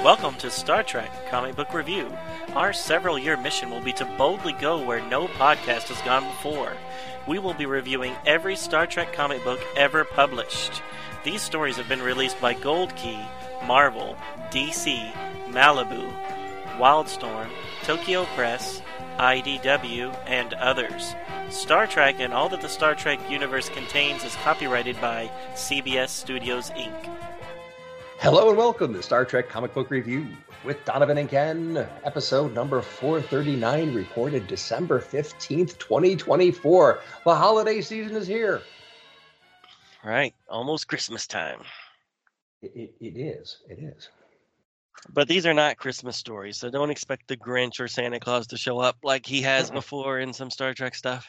Welcome to Star Trek Comic Book Review. Our several-year mission will be to boldly go where no podcast has gone before. We will be reviewing every Star Trek comic book ever published. These stories have been released by Gold Key, Marvel, DC, Malibu, Wildstorm, Tokyo Press, IDW, and others. Star Trek and all that the Star Trek universe contains is copyrighted by CBS Studios, Inc. Hello and welcome to Star Trek Comic Book Review with Donovan and Ken, episode number 439, recorded December 15th, 2024. The holiday season is here. Right, almost Christmas time. It is. But these are not Christmas stories, so don't expect the Grinch or Santa Claus to show up like he has before in some Star Trek stuff.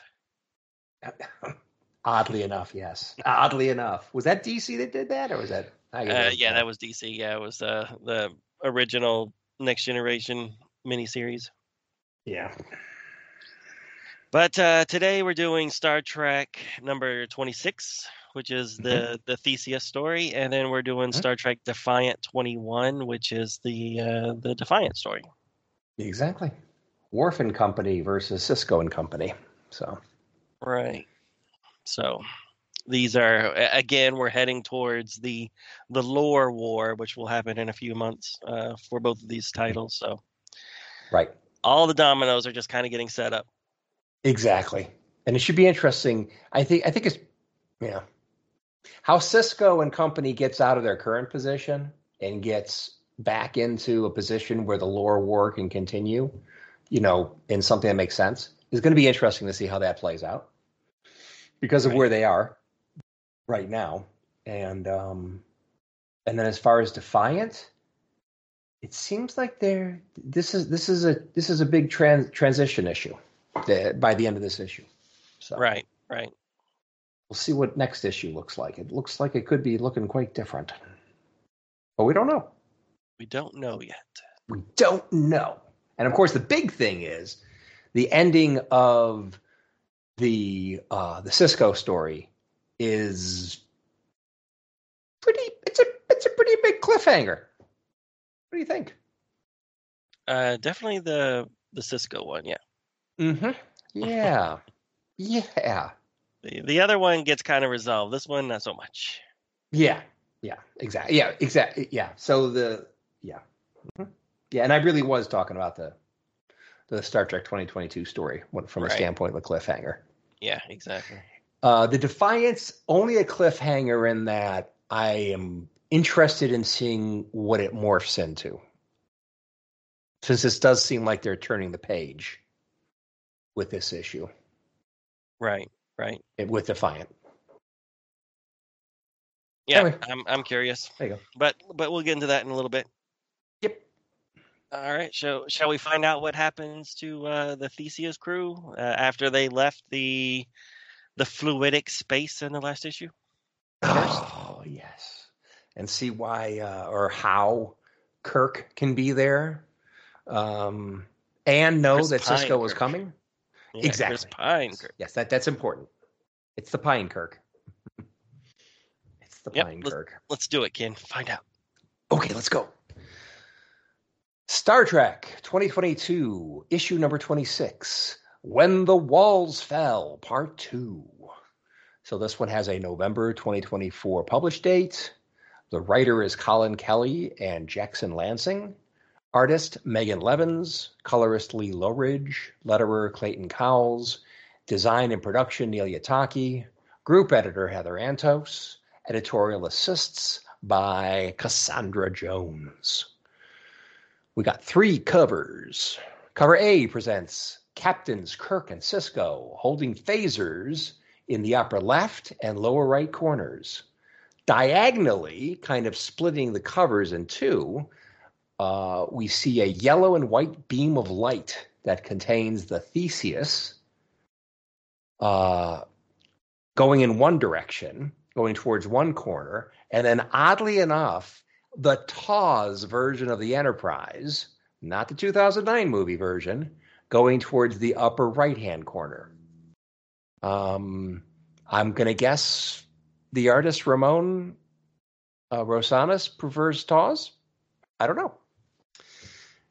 Oddly enough, yes. Oddly enough. Was that DC that did that, or was that... Yeah, that was DC. Yeah, it was the original Next Generation miniseries. Yeah. But today we're doing Star Trek number 26, which is the Theseus story, and then we're doing Star Trek Defiant 21, which is the Defiant story. Exactly. Worf and Company versus Cisco and Company. So. Right. So. These are, again, we're heading towards the lore war, which will happen in a few months for both of these titles. So, right, all the dominoes are just kind of getting set up. Exactly, and it should be interesting. I think it's, how Cisco and Company gets out of their current position and gets back into a position where the lore war can continue, in something that makes sense. It's going to be interesting to see how that plays out because of where they are right now, and then as far as Defiant, it seems like this is a big transition issue by the end of this issue. So right. We'll see what next issue looks like. It looks like it could be looking quite different, but we don't know. We don't know yet. We don't know, and of course, the big thing is the ending of the Cisco story. Is it's a pretty big cliffhanger. What do you think? Definitely the Cisco one, yeah. Mm-hmm. Yeah. Yeah. The other one gets kind of resolved. This one, not so much. Yeah. Yeah. Exactly. Yeah. Exactly. Yeah. So Mm-hmm. Yeah, and I really was talking about the Star Trek 2022 story from the standpoint of the cliffhanger. Yeah. Exactly. The Defiance, only a cliffhanger in that I am interested in seeing what it morphs into. Since this does seem like they're turning the page with this issue. Right. With Defiant. Yeah, anyway. I'm curious. There you go. But we'll get into that in a little bit. Yep. All right. Shall we find out what happens to the Theseus crew after they left the fluidic space in the last issue? Oh, yes. And see why or how Kirk can be there. And know Chris that Pine Cisco was Kirk. coming. Yeah, exactly. Chris Pine Kirk. Yes, that's important. It's the Pine Kirk. It's the Pine Kirk. Let's do it, Ken. Find out. Okay, let's go. Star Trek 2022, issue number 26. When the Walls Fell, Part 2. So this one has a November 2024 published date. The writer is Colin Kelly and Jackson Lansing. Artist Megan Levins. Colorist Lee Lowridge. Letterer Clayton Cowles. Design and production Neil Yataki. Group editor Heather Antos. Editorial assists by Cassandra Jones. We got 3 covers. Cover A presents Captains Kirk and Cisco holding phasers in the upper left and lower right corners. Diagonally, kind of splitting the covers in two, we see a yellow and white beam of light that contains the Theseus going in one direction, going towards one corner, and then oddly enough, the TOS version of the Enterprise, not the 2009 movie version, going towards the upper right-hand corner. I'm going to guess the artist Ramon Rosanas prefers TOS. I don't know.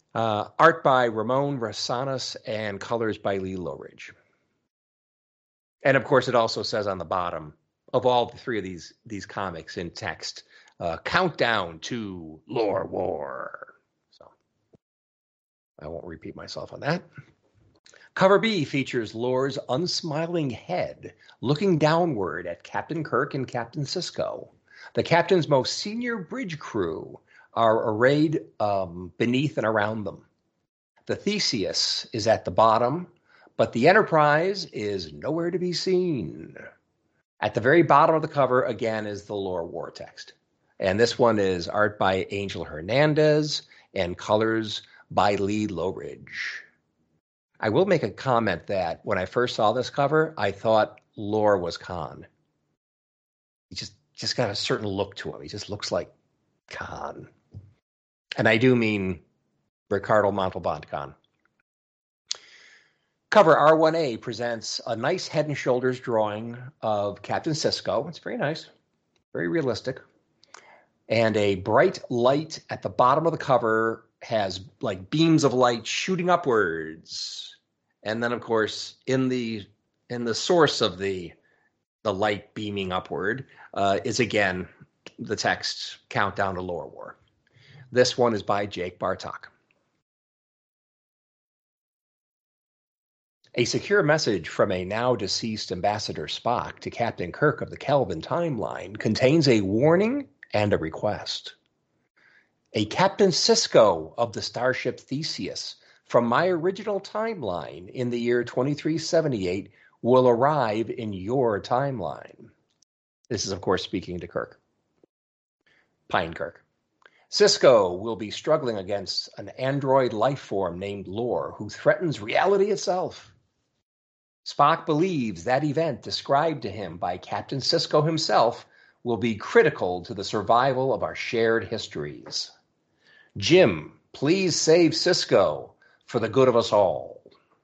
Art by Ramon Rosanas and colors by Lee Lowridge. And of course, it also says on the bottom of all three of these comics in text, countdown to Lore War. So I won't repeat myself on that. Cover B features Lore's unsmiling head looking downward at Captain Kirk and Captain Sisko. The captain's most senior bridge crew are arrayed beneath and around them. The Theseus is at the bottom, but the Enterprise is nowhere to be seen. At the very bottom of the cover, again, is the Lore War text. And this one is art by Angel Hernandez and colors by Lee Lowridge. I will make a comment that when I first saw this cover, I thought Lore was Khan. He just got a certain look to him. He just looks like Khan. And I do mean Ricardo Montalban Khan. Cover R1A presents a nice head and shoulders drawing of Captain Sisko. It's very nice, very realistic. And a bright light at the bottom of the cover has like beams of light shooting upwards. And then, of course, in the source of the light beaming upward is again the text Countdown to Lore War. This one is by Jake Bartok. A secure message from a now deceased Ambassador Spock to Captain Kirk of the Kelvin timeline contains a warning and a request. A Captain Sisko of the starship Theseus from my original timeline in the year 2378 will arrive in your timeline. This is, of course, speaking to Kirk. Pine Kirk. Sisko will be struggling against an android life form named Lore, who threatens reality itself. Spock believes that event described to him by Captain Sisko himself will be critical to the survival of our shared histories. Jim, please save Sisko for the good of us all.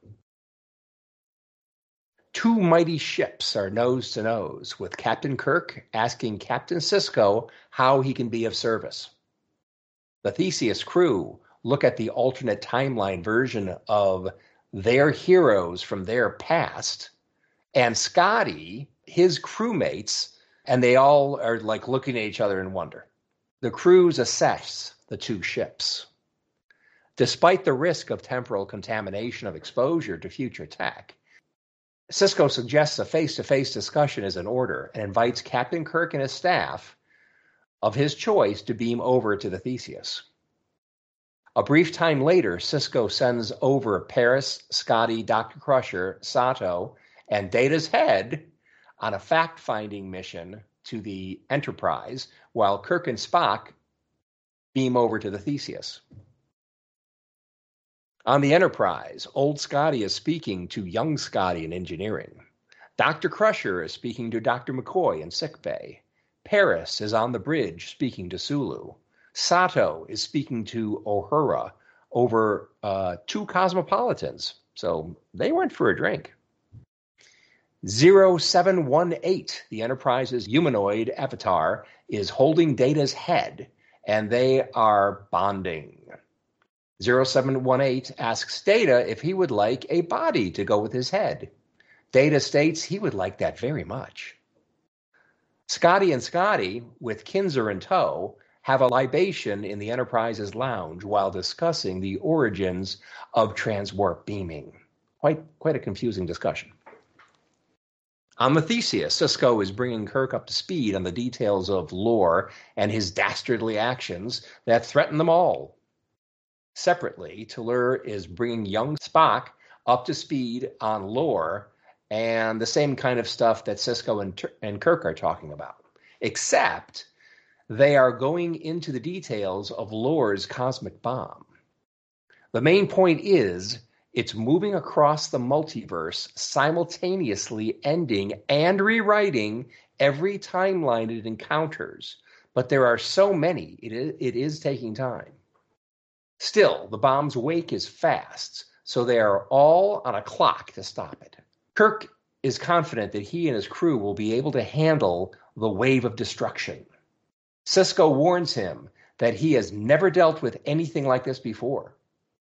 Two mighty ships are nose to nose, with Captain Kirk asking Captain Sisko how he can be of service. The Theseus crew look at the alternate timeline version of their heroes from their past, and Scotty, his crewmates, and they all are like looking at each other in wonder. The crews assess the two ships. Despite the risk of temporal contamination of exposure to future tech, Sisko suggests a face-to-face discussion is in order and invites Captain Kirk and his staff of his choice to beam over to the Theseus. A brief time later, Sisko sends over Paris, Scotty, Dr. Crusher, Sato, and Data's head on a fact-finding mission to the Enterprise, while Kirk and Spock beam over to the Theseus. On the Enterprise, old Scotty is speaking to young Scotty in engineering. Dr. Crusher is speaking to Dr. McCoy in sickbay. Paris is on the bridge speaking to Sulu. Sato is speaking to Uhura over two cosmopolitans, so they went for a drink. 0718, the Enterprise's humanoid avatar, is holding Data's head, and they are bonding. 0718 asks Data if he would like a body to go with his head. Data states he would like that very much. Scotty and Scotty, with Kinzer in tow, have a libation in the Enterprise's lounge while discussing the origins of transwarp beaming. Quite a confusing discussion. On the Theseus, Sisko is bringing Kirk up to speed on the details of Lore and his dastardly actions that threaten them all. Separately, T'Ler is bringing young Spock up to speed on Lore and the same kind of stuff that Sisko and Kirk are talking about, except they are going into the details of Lore's cosmic bomb. The main point is it's moving across the multiverse, simultaneously ending and rewriting every timeline it encounters. But there are so many, it is taking time. Still, the bomb's wake is fast, so they are all on a clock to stop it. Kirk is confident that he and his crew will be able to handle the wave of destruction. Sisko warns him that he has never dealt with anything like this before.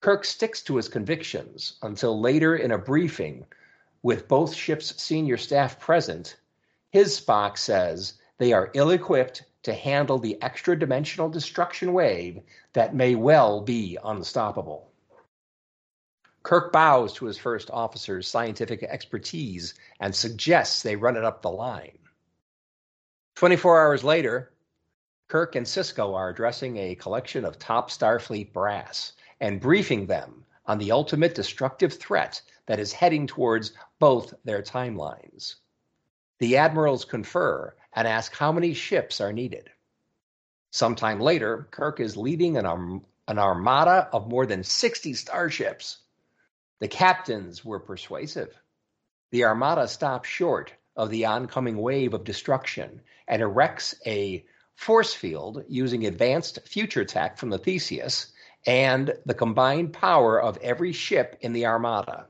Kirk sticks to his convictions until later in a briefing with both ships' senior staff present, his Spock says they are ill-equipped to handle the extra-dimensional destruction wave that may well be unstoppable. Kirk bows to his first officer's scientific expertise and suggests they run it up the line. 24 hours later, Kirk and Sisko are addressing a collection of top Starfleet brass and briefing them on the ultimate destructive threat that is heading towards both their timelines. The admirals confer and ask how many ships are needed. Sometime later, Kirk is leading an armada of more than 60 starships. The captains were persuasive. The armada stops short of the oncoming wave of destruction and erects a force field using advanced future tech from the Theseus and the combined power of every ship in the armada.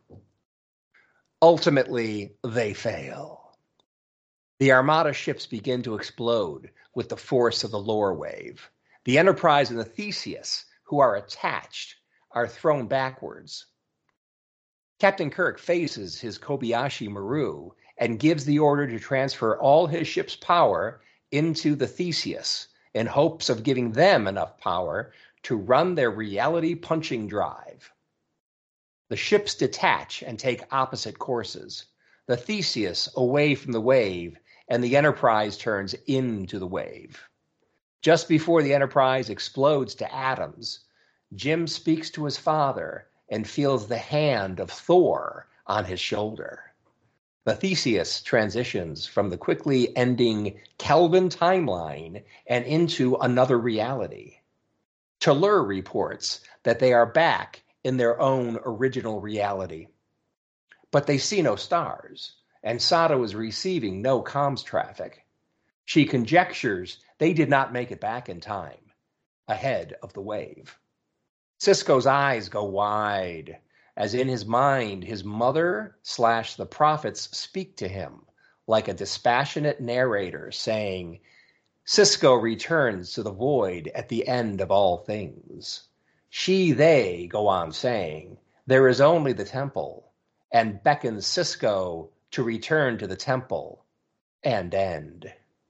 Ultimately, they fail. The armada ships begin to explode with the force of the lore wave. The Enterprise and the Theseus, who are attached, are thrown backwards. Captain Kirk faces his Kobayashi Maru and gives the order to transfer all his ship's power into the Theseus in hopes of giving them enough power to run their reality punching drive. The ships detach and take opposite courses. The Theseus away from the wave, and the Enterprise turns into the wave. Just before the Enterprise explodes to atoms, Jim speaks to his father and feels the hand of Thor on his shoulder. The Theseus transitions from the quickly ending Kelvin timeline and into another reality. T'Lur reports that they are back in their own original reality. But they see no stars, and Sato is receiving no comms traffic. She conjectures they did not make it back in time, ahead of the wave. Sisko's eyes go wide, as in his mind his mother/the prophets speak to him, like a dispassionate narrator saying, Sisko returns to the void at the end of all things. They go on saying, there is only the temple, and beckons Sisko to return to the temple and end.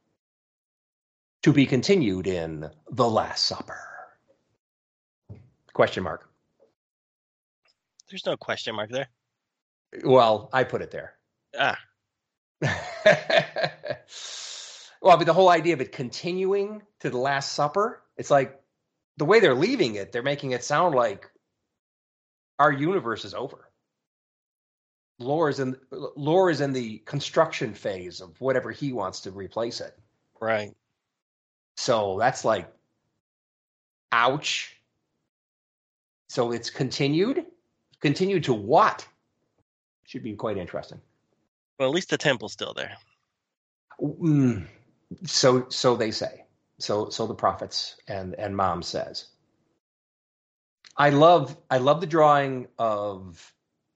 To be continued in The Last Supper. Question mark. There's no question mark there. Well, I put it there. Ah. Well, but the whole idea of it continuing to The Last Supper, it's like the way they're leaving it, they're making it sound like our universe is over. Lore is in the construction phase of whatever he wants to replace it. Right. So that's like, ouch. So it's continued? Continued to what? Should be quite interesting. Well, at least the temple's still there. So they say. So the prophets and Mom says. I love the drawing of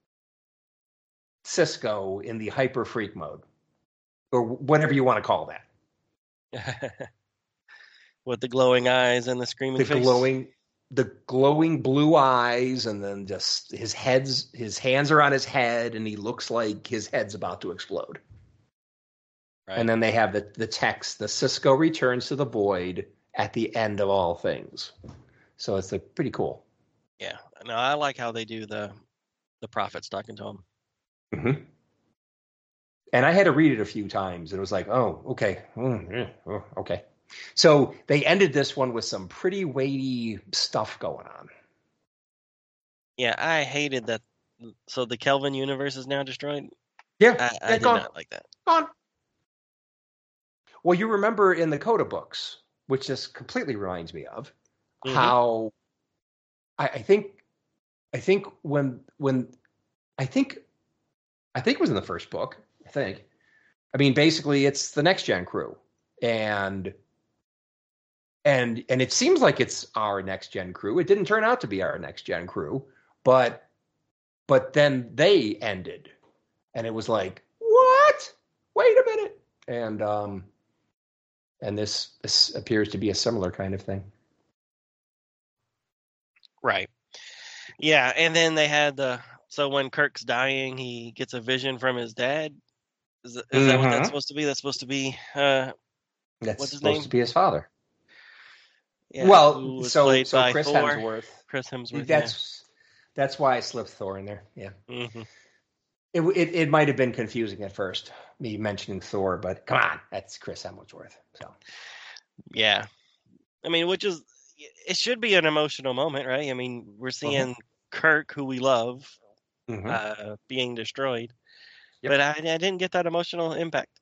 Sisko in the hyper freak mode, or whatever you want to call that. With the glowing eyes and the screaming face. The glowing blue eyes, and then just his hands are on his head, and he looks like his head's about to explode. Right. And then they have the text, the Sisko returns to the void at the end of all things. So it's pretty cool. Yeah. No, I like how they do the prophets talking to him. Mm-hmm. And I had to read it a few times. It was like, oh, okay. Okay. So they ended this one with some pretty weighty stuff going on. Yeah, I hated that. So the Kelvin universe is now destroyed? Yeah. I did not like that. Gone. Well, you remember in the Coda books, which this completely reminds me of, how I think when I think it was in the first book, I mean, basically it's the Next Gen crew. And it seems like it's our Next Gen crew. It didn't turn out to be our Next Gen crew, but then they ended, and it was like, what? Wait a minute. And this appears to be a similar kind of thing. Right. Yeah, and then they had so when Kirk's dying, he gets a vision from his dad. Is that what that's supposed to be? That's supposed to be That's what's his supposed to name? be his father. Yeah, Well, who was so played so by Chris Thor. Hemsworth. Chris Hemsworth. Yeah. That's why I slipped Thor in there. Yeah. Hmm. It might have been confusing at first, me mentioning Thor, but come on, that's Chris Hemsworth. So Yeah. I mean, it should be an emotional moment, right? I mean, we're seeing Kirk, who we love, being destroyed, Yep. but I didn't get that emotional impact.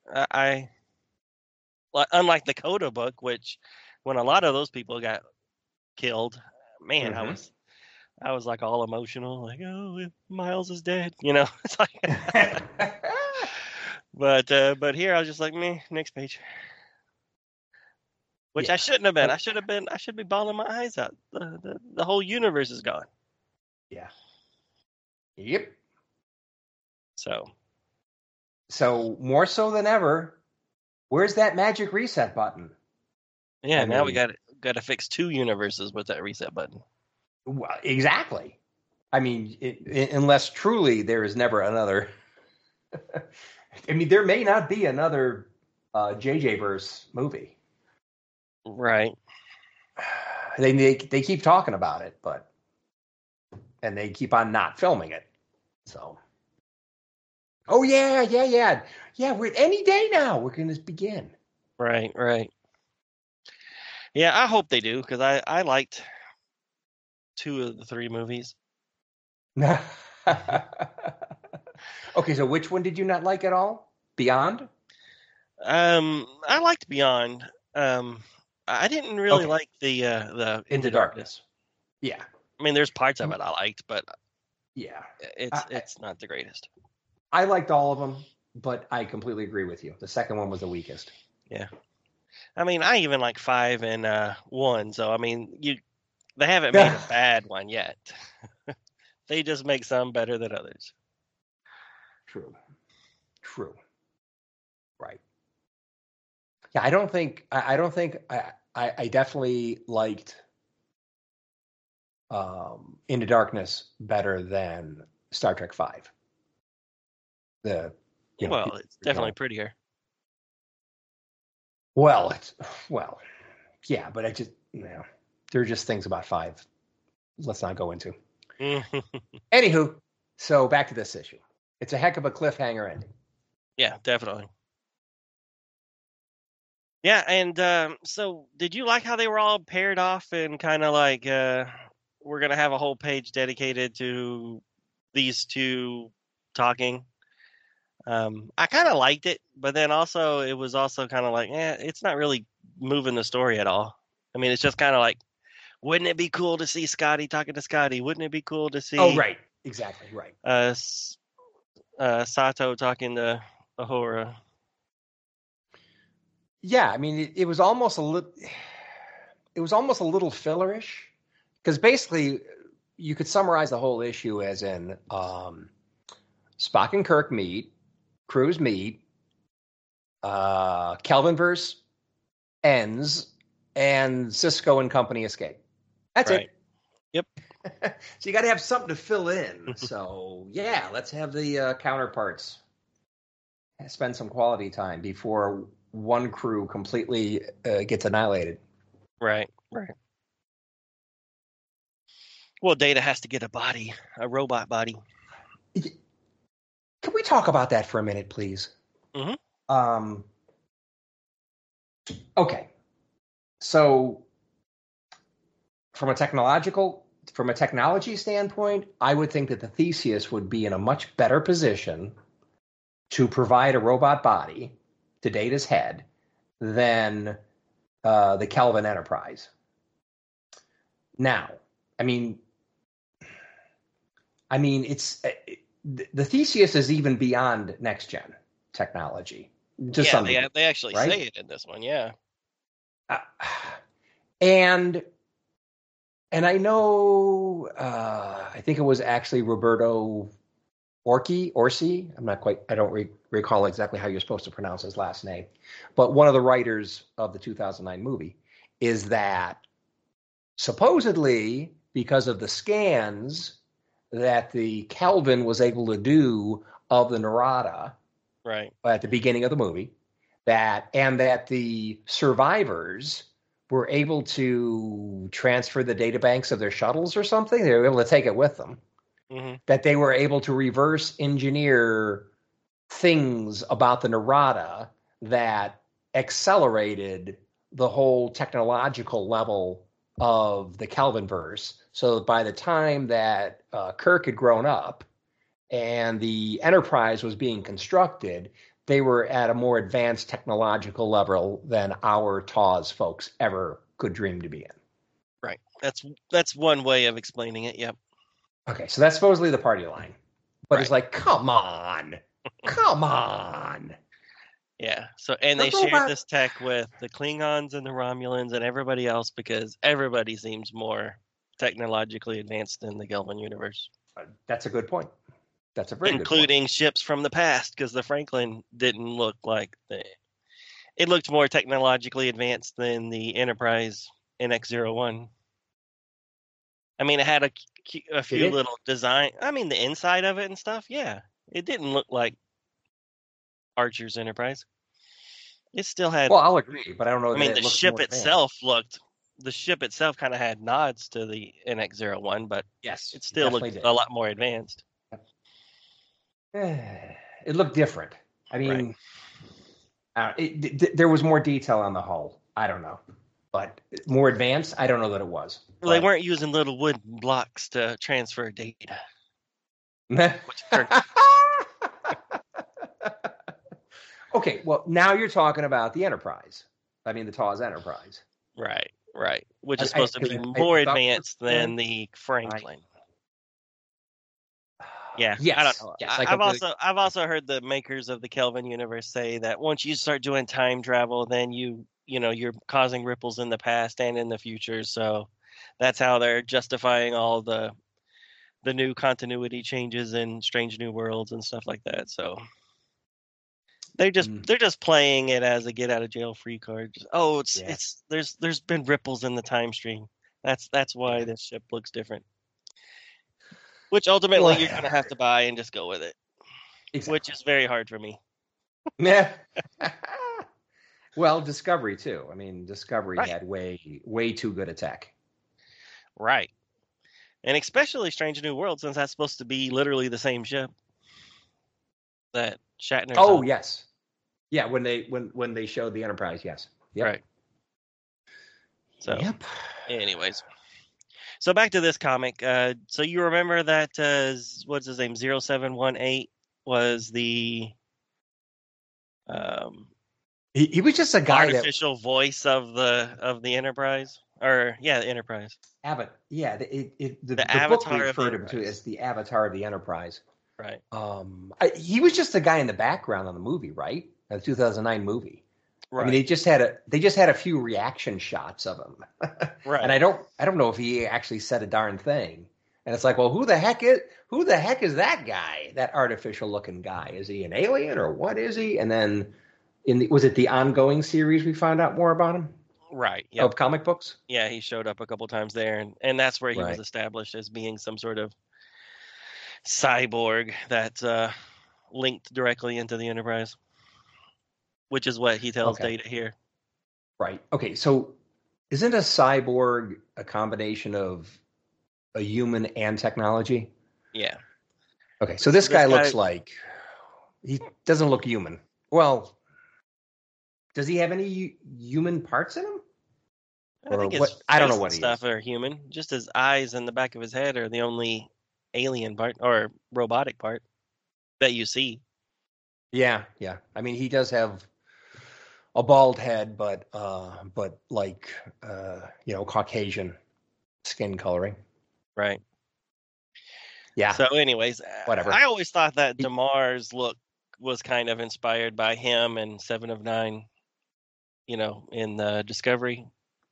Unlike the Coda book, which when a lot of those people got killed, man, I was like all emotional, like, oh, Miles is dead, It's like, but here I was just like, meh, next page. Which Yeah. I shouldn't have been. I should be bawling my eyes out. The whole universe is gone. Yeah. Yep. So more so than ever, where's that magic reset button? yeah, now we got to fix 2 universes with that reset button. Well, exactly. I mean, unless truly there is never another. I mean, there may not be another JJ verse movie. Right. They keep talking about it, and they keep on not filming it. So, oh yeah. We're any day now. We're going to begin. Right. Yeah, I hope they do because I liked 2 of the 3 movies. Okay, so which one did you not like at all? Beyond? I liked Beyond. I didn't really like the Into Darkness. Yeah. I mean, there's parts of it I liked, but yeah, it's not the greatest. I liked all of them, but I completely agree with you. The second one was the weakest. Yeah. I mean, I even like 5 and 1. So I mean, they haven't made a bad one yet. They just make some better than others. True. Right. Yeah, I don't think I definitely liked Into Darkness better than Star Trek V. It's definitely prettier. Well, yeah, but there are just things about 5. Let's not go into. Anywho, so back to this issue. It's a heck of a cliffhanger ending. Yeah, definitely. Yeah, and so did you like how they were all paired off and kind of like we're going to have a whole page dedicated to these 2 talking? I kind of liked it, but then also it was also kind of like, it's not really moving the story at all. I mean, it's just kind of like, wouldn't it be cool to see Scotty talking to Scotty? Wouldn't it be cool to see? Oh, right. Exactly, right. Sato talking to Ahura. Yeah, I mean, it was almost a little. It was almost a little fillerish, because basically, you could summarize the whole issue as in Spock and Kirk meet, Cruz meet, Kelvinverse ends, and Cisco and company escape. That's it. Yep. So you got to have something to fill in. So yeah, let's have the counterparts spend some quality time before one crew completely gets annihilated. Right. Well, Data has to get a robot body. Can we talk about that for a minute, please? Mm-hmm. Okay. So from a technology standpoint, I would think that the Theseus would be in a much better position to provide a robot body to Data's head than the Kelvin Enterprise. Now, I mean, it's the Theseus is even beyond next gen technology. They actually say it in this one, yeah. And I know, I think it was actually Roberto Orci. I don't recall exactly how you're supposed to pronounce his last name, but one of the writers of the 2009 movie is that supposedly because of the scans that the Kelvin was able to do of the Narada Right. at the beginning of the movie, and that the survivors were able to transfer the data banks of their shuttles or something. They were able to take it with them. Mm-hmm. That they were able to reverse engineer things about the Narada that accelerated the whole technological level of the Kelvinverse. So by the time that Kirk had grown up and the Enterprise was being constructed, they were at a more advanced technological level than our TAWS folks ever could dream to be in. Right. That's one way of explaining it. Yep. Okay, so that's supposedly the party line. But Right. it's like, come on. Come on. Yeah. So, and they shared this tech with the Klingons and the Romulans and everybody else because everybody seems more technologically advanced in the Kelvin universe. That's a good point. That's a very good point. Including ships from the past, because the Franklin didn't look like it looked more technologically advanced than the Enterprise NX-01. I mean, it had a few little design. I mean, the inside of it and stuff. Yeah, it didn't look like Archer's Enterprise. It still had. Well, I'll agree, but I don't know. I mean, the ship itself kind of had nods to the NX-01, but yes, it still looked a lot more advanced. It looked different. I mean, there was more detail on the hull. I don't know, but more advanced. I don't know that it was. Well, they weren't using little wooden blocks to transfer data. Okay, well, now you're talking about the Enterprise. I mean, the TAWS Enterprise. Right. Which is supposed to be more advanced than the Franklin. Yeah, yes, I don't know. Yes, I've also heard the makers of the Kelvin universe say that once you start doing time travel, then you're causing ripples in the past and in the future. So that's how they're justifying all the new continuity changes in Strange New Worlds and stuff like that. So they're just playing it as a get out of jail free card. There's been ripples in the time stream. That's why this ship looks different. Which ultimately you're going to have to buy and just go with it. Exactly. Which is very hard for me. Yeah. Well, Discovery too. I mean, Discovery had way too good a tech. Right. And especially Strange New World, since that's supposed to be literally the same ship that Shatner's on. Yes. Yeah, when they showed the Enterprise, yes. Yep. Right. So, anyways. So back to this comic. So you remember that what's his name? 0718 was the he was just a guy artificial voice of the Enterprise, or the Enterprise. The Avatar book referred him to as the Avatar of the Enterprise. Right. He was just a guy in the background on the movie, right? The 2009 movie. Right. I mean, they just had a few reaction shots of him. Right. And I don't know if he actually said a darn thing. And it's like, well, who the heck is that guy? That artificial looking guy? Is he an alien or what is he? And then was it the ongoing series we found out more about him? Right. Yeah. Of comic books? Yeah, he showed up a couple times there, and that's where he was established as being some sort of cyborg that linked directly into the Enterprise. Which is what he tells Data here. Right. Okay, so isn't a cyborg a combination of a human and technology? Yeah. Okay, so this guy looks like he doesn't look human. Well, does he have any human parts in him? I think his I don't know what stuff are human. Just his eyes and the back of his head are the only alien part or robotic part that you see. Yeah. I mean, he does have a bald head, but like Caucasian skin coloring. Right. Yeah. So anyways, whatever. I always thought that Damar's look was kind of inspired by him and Seven of Nine, in the Discovery.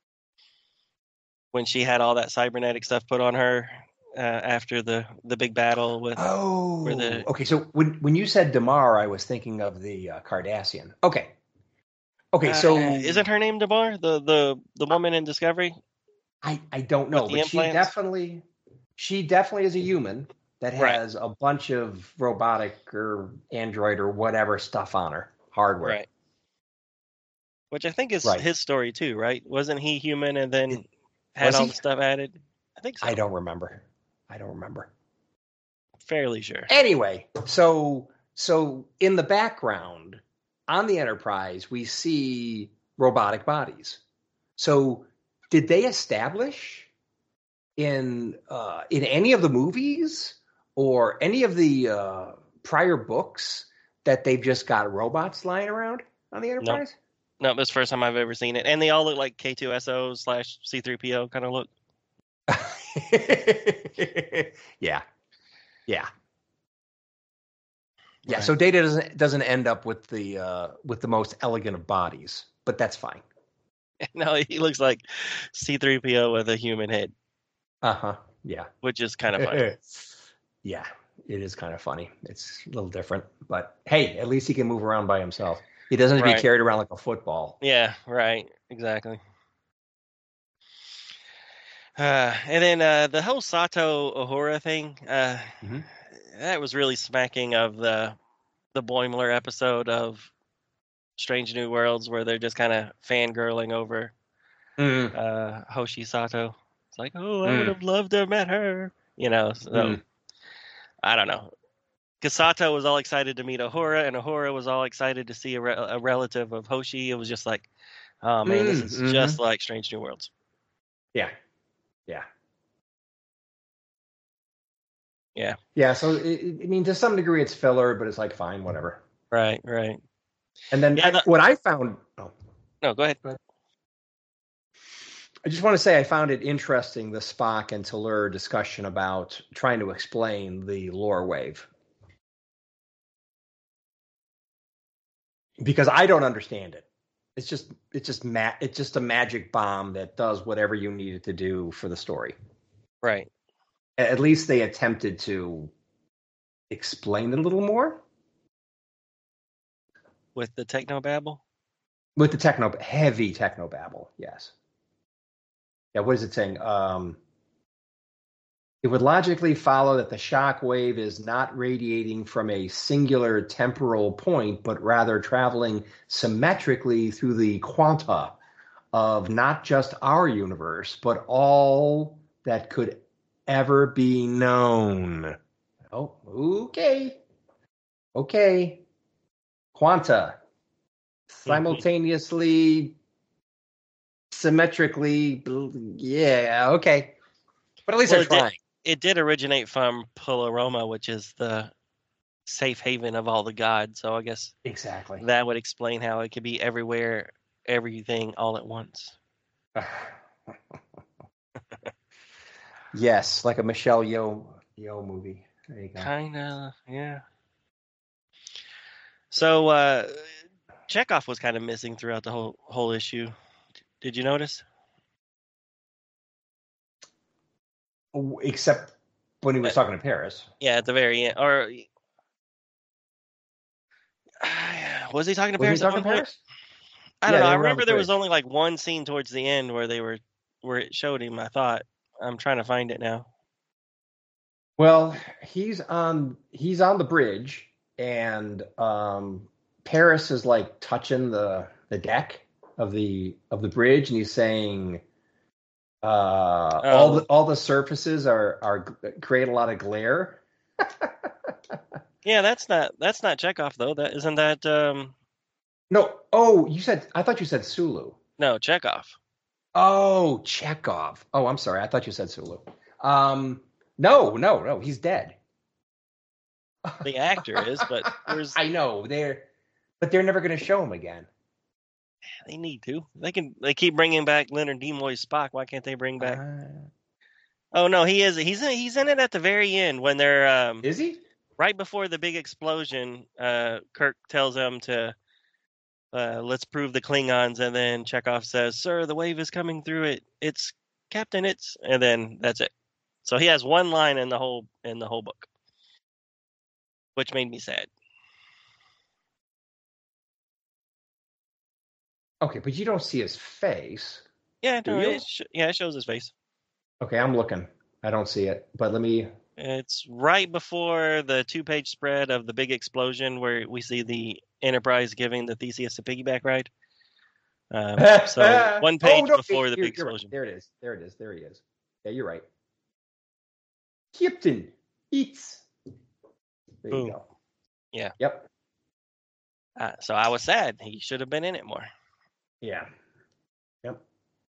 When she had all that cybernetic stuff put on her after the big battle with. Okay. So when you said Damar, I was thinking of the Cardassian. Okay. So isn't her name Damar, the woman in Discovery? I don't know, but she definitely is a human. that Right. has a bunch of robotic or android or whatever stuff on her hardware. Right. Which I think is Right. his story too, right? Wasn't he human and then had Was all he? the stuff added? I think so. I don't remember. Fairly sure. Anyway, so in the background on the Enterprise, we see robotic bodies. So did they establish in any of the movies or any of the prior books that they've just got robots lying around on the Nope. Enterprise? Nope, this is the first time I've ever seen it. And they all look like K2SO/C3PO kind of look. Yeah. Right. So Data doesn't end up with the most elegant of bodies, but that's fine. No, he looks like C3PO with a human head. Yeah. Which is kind of funny. Yeah, it is kind of funny. It's a little different, but hey, at least he can move around by himself. He doesn't have to be carried around like a football. Yeah, right. Exactly. And then the whole Sato Uhura thing, that was really smacking of the Boimler episode of Strange New Worlds where they're just kind of fangirling over Hoshi Sato. It's like, oh, I would have loved to have met her. So I don't know. Because Sato was all excited to meet Uhura, and Uhura was all excited to see a relative of Hoshi. It was just like, oh man, this is just like Strange New Worlds. Yeah. So I mean, to some degree, it's filler, but it's like fine, whatever. Right. And then what I found. Oh. No, go ahead. I just want to say I found it interesting, the Spock and T'Lur discussion about trying to explain the lore wave. Because I don't understand it. It's just a magic bomb that does whatever you need it to do for the story. Right. At least they attempted to explain it a little more. With the technobabble? With the heavy technobabble, yes. Yeah, what is it saying? It would logically follow that the shock wave is not radiating from a singular temporal point, but rather traveling symmetrically through the quanta of not just our universe, but all that could ever be known. Oh, okay. Quanta. Simultaneously, symmetrically, yeah, okay. But at least they're trying. It did originate from Polaroa, which is the safe haven of all the gods. So I guess exactly that would explain how it could be everywhere, everything, all at once. Yes, like a Michelle Yeoh movie. There you go. Kinda, yeah. So Chekhov was kind of missing throughout the whole issue. Did you notice? Except when he was talking to Paris. Yeah, at the very end. Or was he talking to Paris at one point? I don't know. I remember there was only like one scene towards the end where it showed him, I thought. I'm trying to find it now. Well, he's on the bridge, and Paris is like touching the deck of the bridge, and he's saying all the surfaces are create a lot of glare. Yeah, that's not Chekhov though. That isn't that. No. Oh, I thought you said Sulu. No, Chekhov. Oh, Chekhov. Oh, I'm sorry. I thought you said Sulu. No. He's dead. The actor is, but I know but they're never going to show him again. They need to. They keep bringing back Leonard Nimoy's Spock. Why can't they bring back? Oh no, he is. He's in it at the very end when they're. Is he? Right before the big explosion, Kirk tells them to let's prove the Klingons, and then Chekhov says, "Sir, the wave is coming through it. It's Captain. It's," and then that's it. So he has one line in the whole book, which made me sad. Okay, but you don't see his face. Yeah, no, it shows his face. Okay, I'm looking. I don't see it, but let me It's right before the 2-page spread of the big explosion where we see the Enterprise giving the Theseus a piggyback ride. So one Oh page no, before the big you're right. explosion. There it is. There it is. There he is. Yeah, you're right. Captain eats. There Boom. you go. Yeah. Yep. So I was sad. He should have been in it more. Yeah. Yep.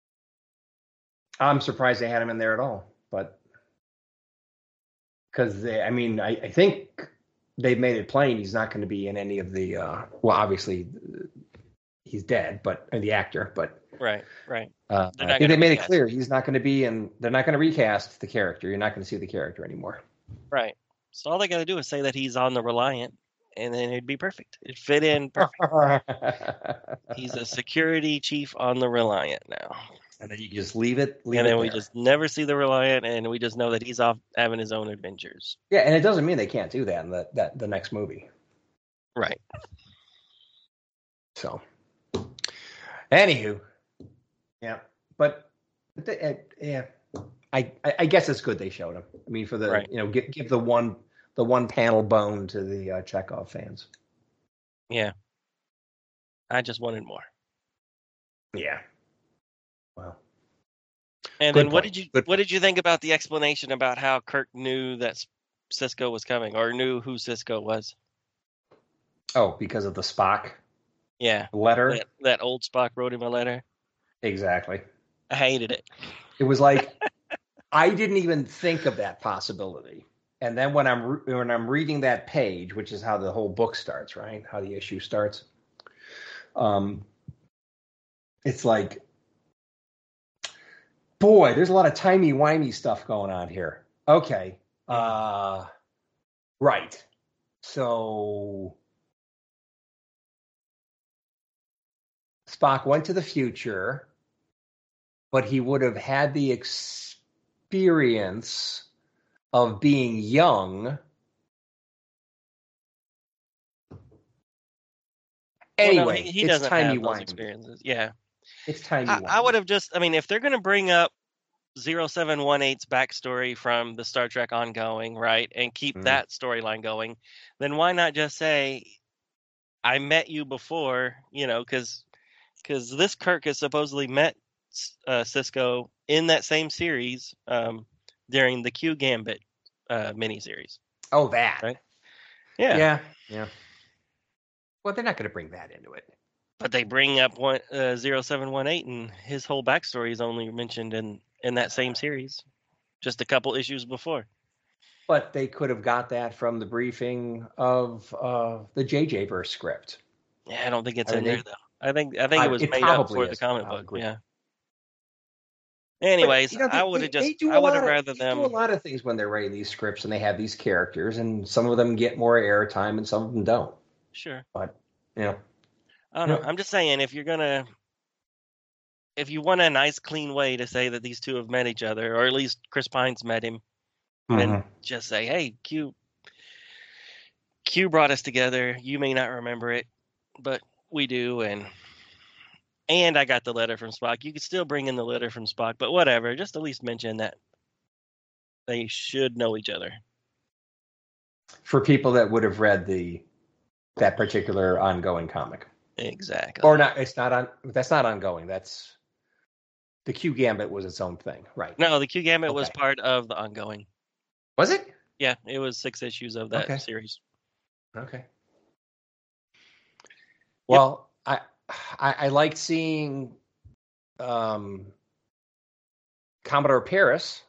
I'm surprised they had him in there at all, but because I think they've made it plain he's not going to be in any of the. Well, obviously he's dead, but the actor, but right. I think they made it clear he's not going to be in. They're not going to recast the character. You're not going to see the character anymore. Right. So all they got to do is say that he's on the Reliant, and then it'd be perfect. It'd fit in perfect. He's a security chief on the Reliant now. And then you just leave it. And then we just never see the Reliant, and we just know that he's off having his own adventures. Yeah, and it doesn't mean they can't do that in the next movie. Right. So, anywho, yeah, but yeah, I guess it's good they showed him. I mean, for the give the one panel bone to the Chekhov fans. Yeah, I just wanted more. Yeah. Wow. And then what did you think about the explanation about how Kirk knew that Sisko was coming, or knew who Sisko was? Oh, because of the Spock. Yeah. Letter. That old Spock wrote him a letter. Exactly. I hated it. It was like I didn't even think of that possibility. And then when I'm reading that page, which is how the whole book starts, right? How the issue starts. It's like, boy, there's a lot of timey-wimey stuff going on here. Okay. Right. So Spock went to the future, but he would have had the experience of being young. Anyway, he doesn't have those experiences. Yeah. It's timey-wimey. I would have just, if they're going to bring up 0718's backstory from the Star Trek ongoing, right, and keep that storyline going, then why not just say, I met you before, because this Kirk has supposedly met Sisko in that same series during the Q Gambit miniseries. Oh, that. Right? Yeah. Well, they're not going to bring that into it. But they bring up 0718, and his whole backstory is only mentioned in that same series, just a couple issues before. But they could have got that from the briefing of the JJ verse script. Yeah, I don't think it's in there though. I think it was made up for the comic book. Yeah. Anyways, I would have rather them do a lot of things when they're writing these scripts, and they have these characters, and some of them get more airtime, and some of them don't. Sure. But I don't know. I'm just saying, if you want a nice, clean way to say that these two have met each other, or at least Chris Pine's met him, then just say, hey, Q brought us together. You may not remember it, but we do, and I got the letter from Spock. You could still bring in the letter from Spock, but whatever. Just at least mention that they should know each other. For people that would have read that particular ongoing comic. Exactly. Or not, that's not ongoing. That's the Q Gambit was its own thing, right? No, the Q Gambit was part of the ongoing. Was it? Yeah, it was 6 issues of that series. Okay. Well, I liked seeing Commodore Paris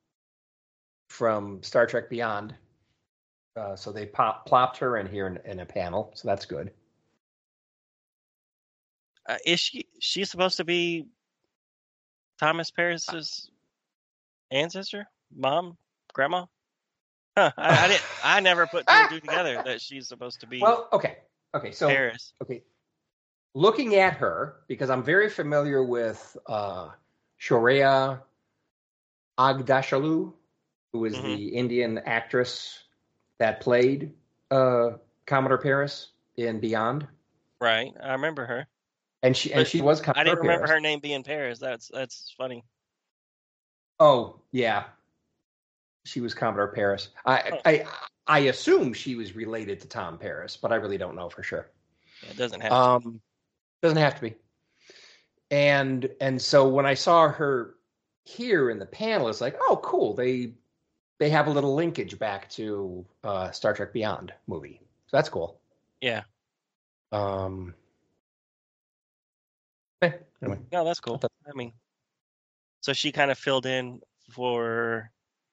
from Star Trek Beyond. So they plopped her in here in a panel, so that's good. Is she supposed to be Thomas Paris's ancestor, mom, grandma? Huh, I never put two and two together that she's supposed to be. Well, okay, so Paris. Okay, looking at her, because I'm very familiar with Shorea Agdashalu, who is the Indian actress that played Commodore Paris in Beyond. Right, I remember her. And she was Commodore I didn't remember Paris. her name being Paris. That's funny. Oh, yeah. She was Commodore Paris. I assume she was related to Tom Paris, but I really don't know for sure. Yeah, it doesn't have to. Doesn't have to be. And so when I saw her here in the panel, it's like, oh, cool. They have a little linkage back to Star Trek Beyond movie. So that's cool. Yeah. Anyway. No, that's cool. I mean, so she kind of filled in for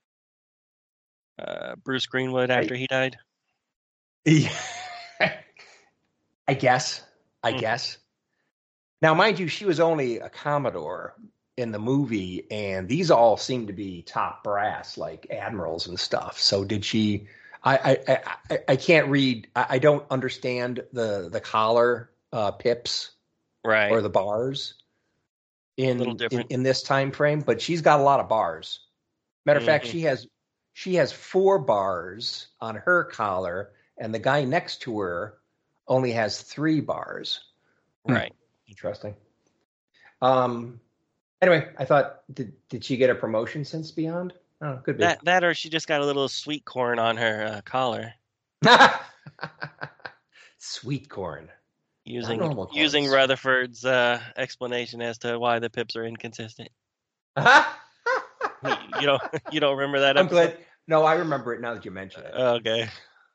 Bruce Greenwood after he died. Yeah. I guess. Now, mind you, she was only a Commodore in the movie, and these all seem to be top brass, like admirals and stuff. So did she? I can't read. I don't understand the collar pips, right, or the bars in this time frame. But she's got a lot of bars. Matter of fact, she has 4 bars on her collar, and the guy next to her only has 3 bars. Right. Interesting. Anyway, I thought, did she get a promotion since Beyond? Oh, could be. That or she just got a little sweet corn on her collar. Sweet corn. Using Rutherford's explanation as to why the pips are inconsistent. you don't remember that episode? I'm glad. No, I remember it now that you mention it. Okay.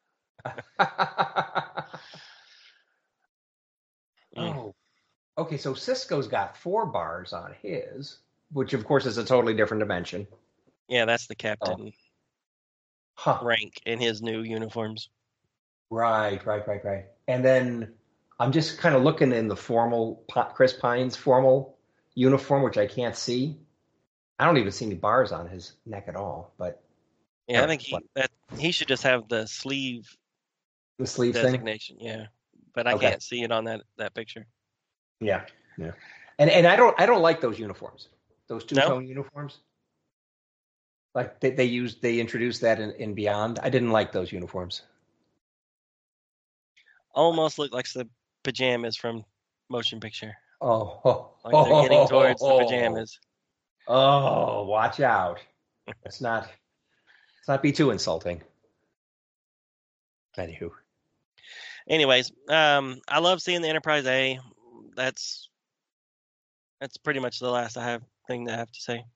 Oh. Okay, so Cisco's got 4 bars on his, which of course is a totally different dimension. Yeah, that's the captain rank in his new uniforms. Right. And then I'm just kind of looking in the formal Chris Pine's formal uniform, which I can't see. I don't even see any bars on his neck at all. But yeah, I think he should just have the sleeve designation. Thing? Yeah, but I can't see it on that picture. Yeah. And I don't like those uniforms. Those two-tone uniforms. Like they introduced that in Beyond. I didn't like those uniforms. Almost look like the pajamas from Motion Picture. Like they're getting towards the pajamas. Oh, watch out. Let's not be too insulting. Anywho. Anyways, I love seeing the Enterprise A. That's pretty much the last thing I have to say.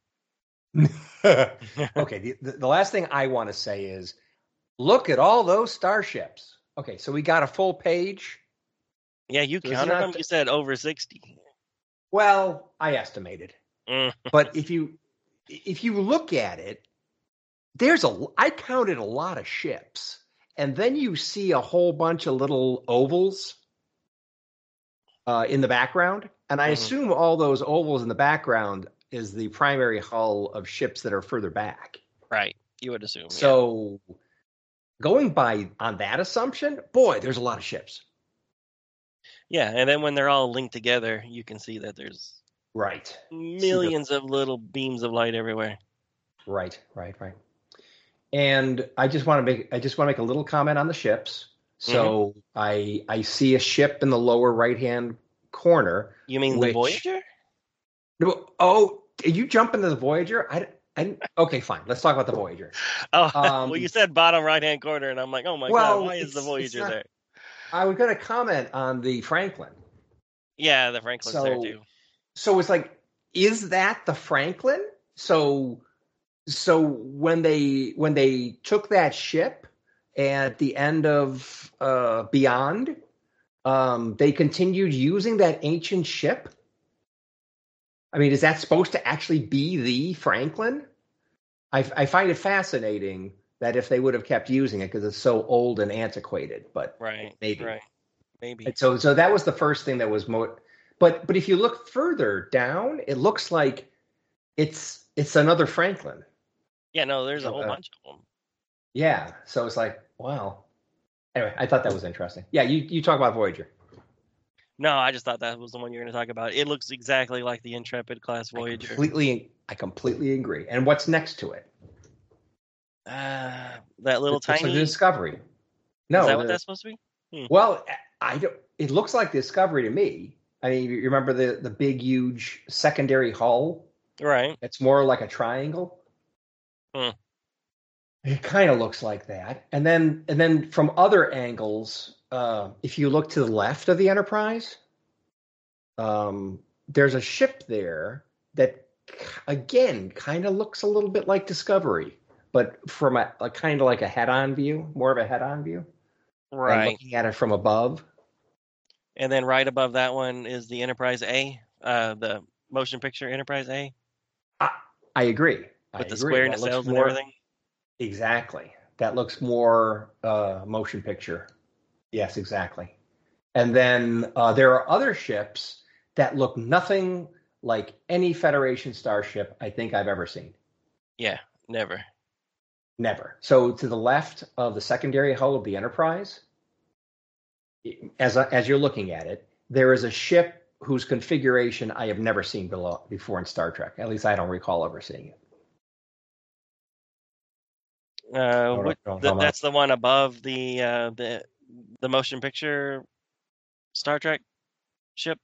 Okay, the last thing I want to say is, look at all those starships. Okay, so we got a full page. Yeah, you counted them. You said over 60. Well, I estimated. But if you look at it, I counted a lot of ships, and then you see a whole bunch of little ovals in the background, and I assume all those ovals in the background is the primary hull of ships that are further back. Right, you would assume. So, going by on that assumption, boy, there's a lot of ships. Yeah, and then when they're all linked together, you can see that there's millions of little beams of light everywhere. Right. And I just want to make a little comment on the ships. So I see a ship in the lower right-hand corner. You mean the Voyager? Oh, did you jump into the Voyager? Okay, fine. Let's talk about the Voyager. Oh, well, you said bottom right-hand corner, and I'm like, oh my God, why is the Voyager there? I was going to comment on the Franklin. Yeah, the Franklin's there too. So it's like, is that the Franklin? So when they took that ship at the end of Beyond, they continued using that ancient ship. I mean, is that supposed to actually be the Franklin? I find it fascinating that if they would have kept using it because it's so old and antiquated, but maybe. And so that was the first thing that was more. But if you look further down, it looks like it's another Franklin. Yeah, no, there's a whole bunch of them. Yeah, so it's like, wow. Anyway, I thought that was interesting. Yeah, you talk about Voyager. No, I just thought that was the one you were going to talk about. It looks exactly like the Intrepid class Voyager. I completely agree. And what's next to it? That little tiny like Discovery. No, is that what that's supposed to be? Well, it looks like Discovery to me. I mean, you remember the big, huge secondary hull? Right. It's more like a triangle. It kind of looks like that. And then from other angles, if you look to the left of the Enterprise, there's a ship there that again kind of looks a little bit like Discovery, but from a kind of like a head-on view, more of a head-on view, and Right. looking at it from above. And then right above that one is the Enterprise A, the motion picture Enterprise A I agree. I with the agree. square That looks nacelles and more everything. exactly. That looks more motion picture. Yes, exactly. And then there are other ships that look nothing like any Federation starship I think I've ever seen. Yeah, never. Never. So to the left of the secondary hull of the Enterprise, as you're looking at it, there is a ship whose configuration I have never seen before in Star Trek. At least I don't recall ever seeing it. That's the one above the motion picture Star Trek ship.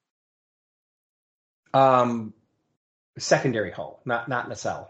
Secondary hull, not nacelle.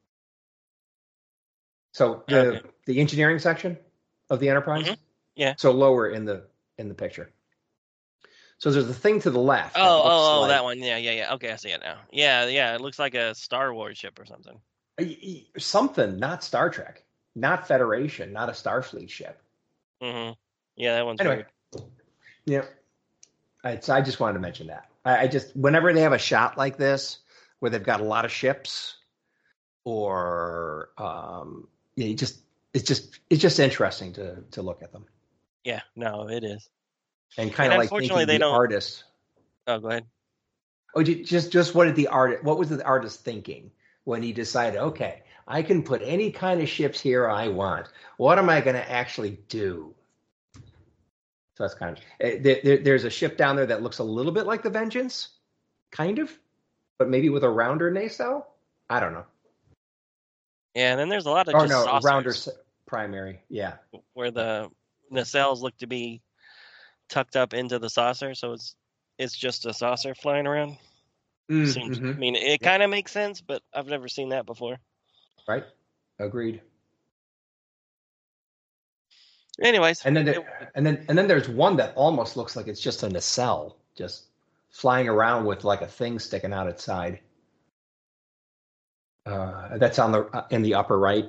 So Okay. the engineering section of the Enterprise, Yeah. so lower in the picture. So there's the thing to the left. That one. Yeah. Okay, I see it now. Yeah. It looks like a Star Wars ship or something. Something, not Star Trek, not Federation, not a Starfleet ship. Mm-hmm. Yeah, that one's Anyway, weird. yeah. I just wanted to mention that. I just whenever they have a shot like this where they've got a lot of ships, or it's just interesting to look at them. Yeah, no, it is. And kind of like thinking they the don't. artist. Oh, go ahead. Oh, just what was the artist thinking when he decided, okay, I can put any kind of ships here I want. What am I going to actually do? So that's kind of there's a ship down there that looks a little bit like the Vengeance, kind of, but maybe with a rounder nacelle. I don't know. Yeah, and then there's a lot of saucers, rounder primary. Yeah, where the nacelles look to be tucked up into the saucer, so it's just a saucer flying around. Seems. I mean, it kind of makes sense, but I've never seen that before. Right. Agreed. Anyways, and then there's one that almost looks like it's just a nacelle, just flying around with like a thing sticking out its side. That's in the upper right.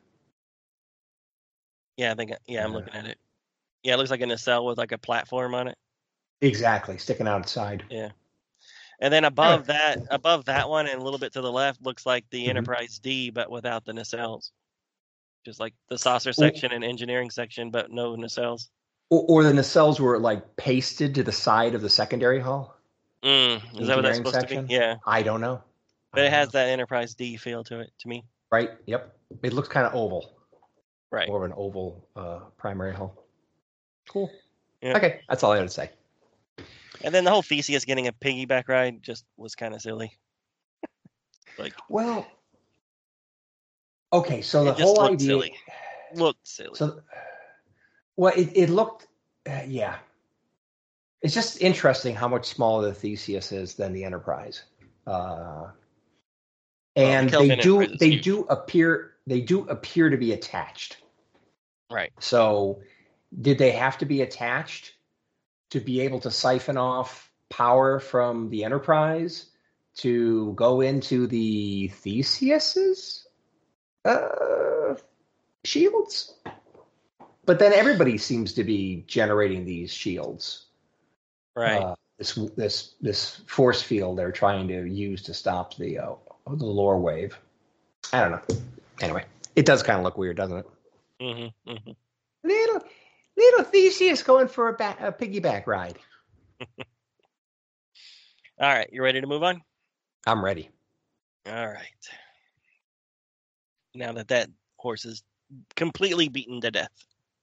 Yeah, I think. Yeah, I'm looking at it. Yeah, it looks like a nacelle with like a platform on it. Exactly, sticking out its side. Yeah. And then above that one and a little bit to the left looks like the Enterprise D, but without the nacelles. Just like the saucer section and engineering section, but no nacelles. Or the nacelles were like pasted to the side of the secondary hull. Is that what that's supposed to be? Yeah. I don't know. But it has that Enterprise D feel to it, to me. Right. Yep. It looks kind of oval. Right. More of an oval primary hull. Cool. Yeah. Okay, that's all I had to say. And then the whole Theseus getting a piggyback ride just was kind of silly. Okay, so the whole idea looked silly. So, it looked, yeah. It's just interesting how much smaller the Theseus is than the Enterprise, and they do appear to be attached. Right. So, did they have to be attached to be able to siphon off power from the Enterprise to go into the Theseus's shields? But then everybody seems to be generating these shields, right? This force field they're trying to use to stop the lore wave. I don't know. Anyway, it does kind of look weird, doesn't it? Mm-hmm. Mm-hmm. Little Theseus going for a piggyback ride. All right, you ready to move on? I'm ready. All right. Now that horse is completely beaten to death.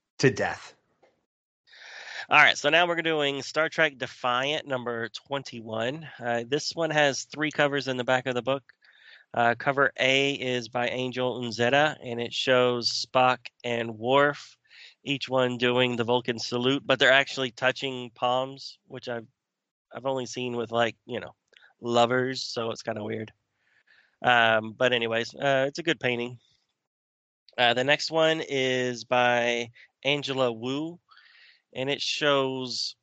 All right, so now we're doing Star Trek Defiant number 21. This one has 3 covers in the back of the book. Cover A is by Angel Unzeta, and it shows Spock and Worf, each one doing the Vulcan salute, but they're actually touching palms, which I've only seen with lovers, so it's kind of weird. But anyways, it's a good painting. The next one is by Angela Wu, and it shows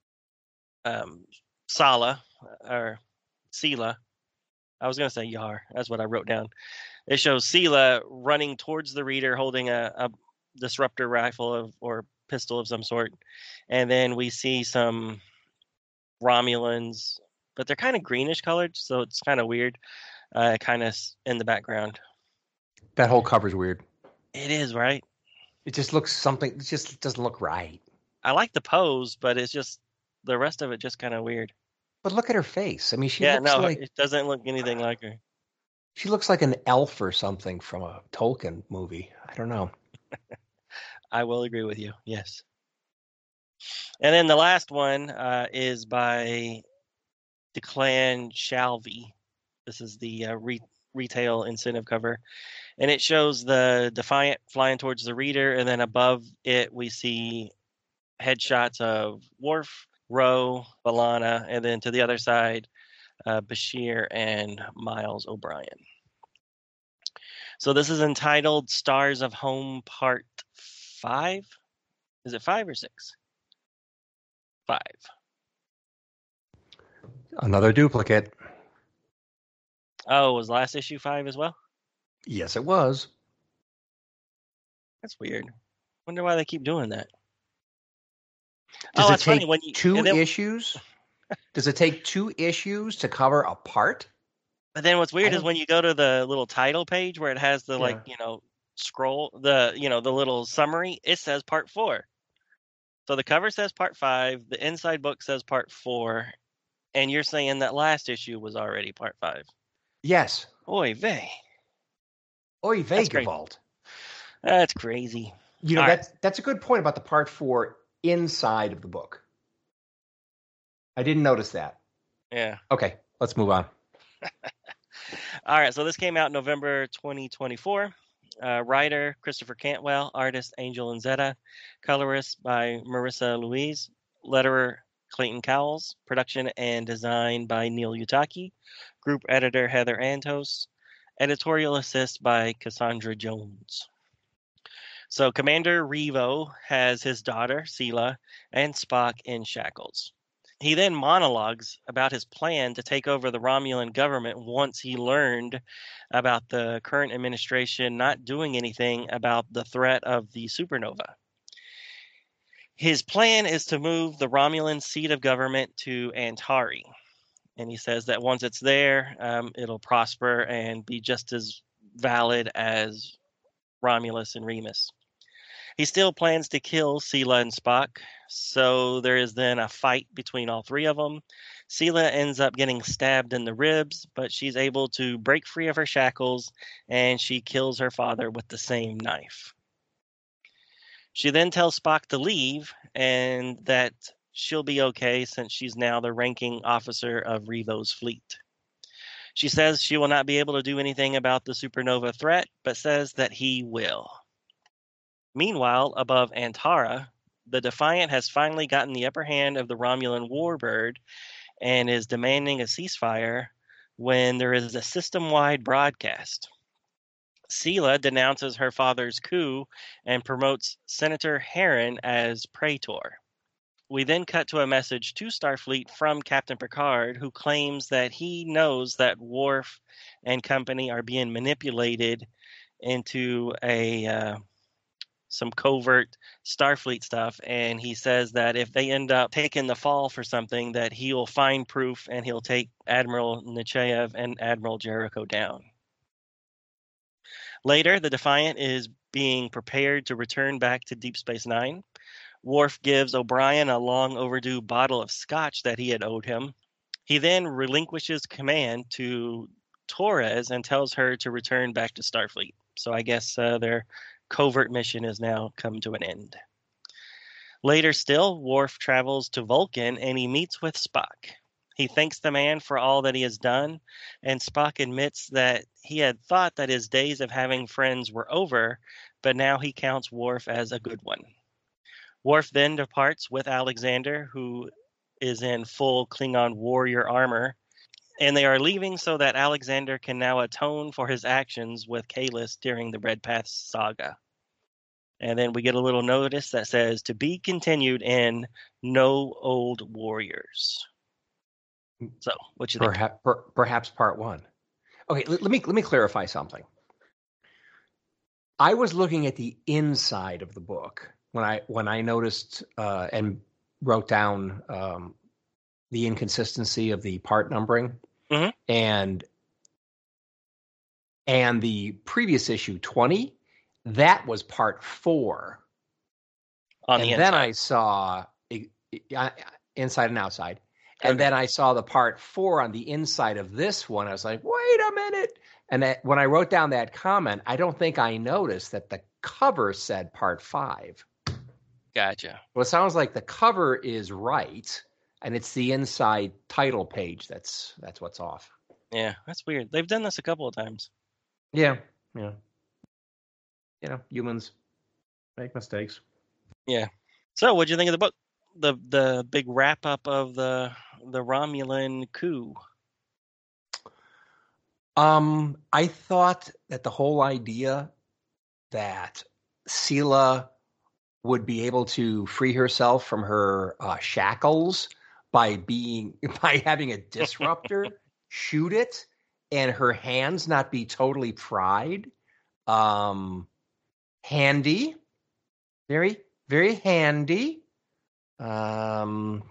Sala, or Sela. I was going to say Yar. That's what I wrote down. It shows Sela running towards the reader holding a disruptor rifle or pistol of some sort. And then we see some Romulans, but they're kind of greenish colored, so it's kind of weird, kind of in the background. That whole cover's weird. It is, right? It just looks something. It just doesn't look right. I like the pose, but it's just the rest of it just kind of weird. But look at her face. I mean, she Yeah, looks no, like it doesn't look anything like her. she looks like an elf or something from a Tolkien movie. I don't know. I will agree with you. Yes. And then the last one is by Declan Shalvey. This is the retail incentive cover. And it shows the Defiant flying towards the reader. And then above it, we see headshots of Worf, Ro, B'Elanna, and then to the other side, Bashir and Miles O'Brien. So this is entitled Stars of Home Part 5. Is it 5 or 6? 5. Another duplicate. Oh, was last issue 5 as well? Yes, it was. That's weird. Wonder why they keep doing that. Does Oh, it that's funny. take When you, two and then, issues? Does it take 2 issues to cover a part? but then what's weird I is when you go to the little title page where it has the Yeah. scroll, the little summary, it says part 4. So the cover says part 5, the inside book says part 4, and you're saying that last issue was already part 5. Yes. Oy vey. Oy vey, That's crazy. Gewalt. That's crazy. You know, All right. that's a good point about the part 4 inside of the book. I didn't notice that. Yeah. Okay, let's move on. All right. So this came out November 2024. Writer Christopher Cantwell, artist Angel Nzeta, colorist by Marissa Louise, letterer Clayton Cowles, production and design by Neil Utaki, group editor Heather Antos, editorial assist by Cassandra Jones. So Commander Revo has his daughter, Sela, and Spock in shackles. He then monologues about his plan to take over the Romulan government once he learned about the current administration not doing anything about the threat of the supernova. His plan is to move the Romulan seat of government to Antari. And he says that once it's there, it'll prosper and be just as valid as Romulus and Remus. He still plans to kill Sela and Spock, so there is then a fight between all three of them. Sela ends up getting stabbed in the ribs, but she's able to break free of her shackles, and she kills her father with the same knife. She then tells Spock to leave, and that she'll be okay since she's now the ranking officer of Revo's fleet. She says she will not be able to do anything about the supernova threat, but says that he will. Meanwhile, above Antara, the Defiant has finally gotten the upper hand of the Romulan warbird and is demanding a ceasefire when there is a system-wide broadcast. Sela denounces her father's coup and promotes Senator Heron as Praetor. We then cut to a message to Starfleet from Captain Picard, who claims that he knows that Worf and company are being manipulated into some covert Starfleet stuff, and he says that if they end up taking the fall for something, that he will find proof and he'll take Admiral Nechayev and Admiral Jericho down. Later, the Defiant is being prepared to return back to Deep Space Nine. Worf gives O'Brien a long overdue bottle of scotch that he had owed him. He then relinquishes command to Torres and tells her to return back to Starfleet. So I guess their covert mission has now come to an end. Later still, Worf travels to Vulcan and he meets with Spock. He thanks the man for all that he has done, and Spock admits that he had thought that his days of having friends were over, but now he counts Worf as a good one. Worf then departs with Alexander, who is in full Klingon warrior armor, And they are leaving so that Alexander can now atone for his actions with Kahless during the Red Path saga. And then we get a little notice that says, to be continued in No Old Warriors. So, what you think? Perhaps part 1. Okay, let me clarify something. I was looking at the inside of the book when I noticed and wrote down the inconsistency of the part numbering, and the previous issue 20, that was part 4. On the inside. Then I saw inside and outside. And then I saw the part 4 on the inside of this one. I was like, wait a minute. And when I wrote down that comment, I don't think I noticed that the cover said part 5. Gotcha. Well, it sounds like the cover is right, and it's the inside title page that's what's off. Yeah, that's weird. They've done this a couple of times. Yeah. Humans make mistakes. Yeah. So, what'd you think of the book? The big wrap up of the Romulan coup. I thought that the whole idea that Sela would be able to free herself from her shackles by having a disruptor shoot it and her hands not be totally fried. Handy. Very, very handy. But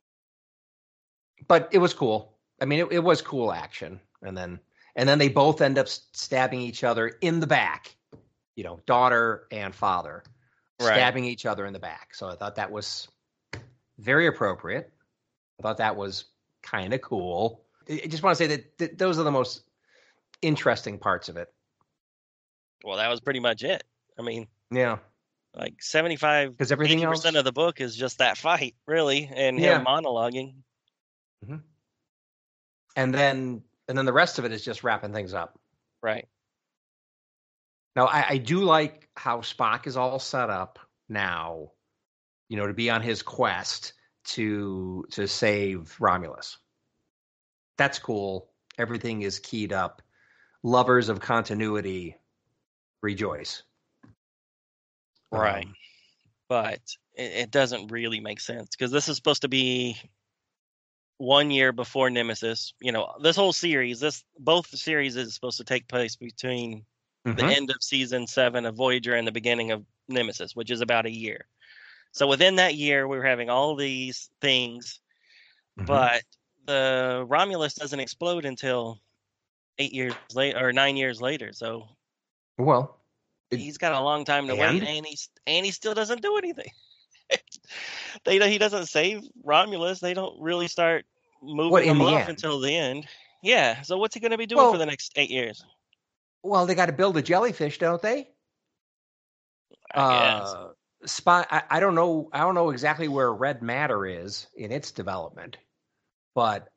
it was cool. I mean, it was cool action. And then they both end up stabbing each other in the back. Daughter and father stabbing each other in the back. So I thought that was very appropriate. I thought that was kind of cool. I just want to say that those are the most interesting parts of it. Well, that was pretty much it. I mean, yeah, like 75, because everything 80% else of the book is just that fight, really, and him monologuing. Mm-hmm. And then the rest of it is just wrapping things up. Right. Now, I do like how Spock is all set up now, to be on his quest to save Romulus. That's cool. Everything is keyed up. Lovers of continuity, rejoice. Right. But it doesn't really make sense because this is supposed to be 1 year before Nemesis. This whole series, both series is supposed to take place between the end of season 7 of Voyager and the beginning of Nemesis, which is about a year. So within that year, we're having all these things, but the Romulus doesn't explode until 8 years later or 9 years later. So, he's got a long time to wait, and he still doesn't do anything. He doesn't save Romulus. They don't really start moving him off until the end. Yeah. So what's he going to be doing for the next 8 years? Well, they got to build a jellyfish, don't they? I guess. I don't know. I don't know exactly where red matter is in its development, but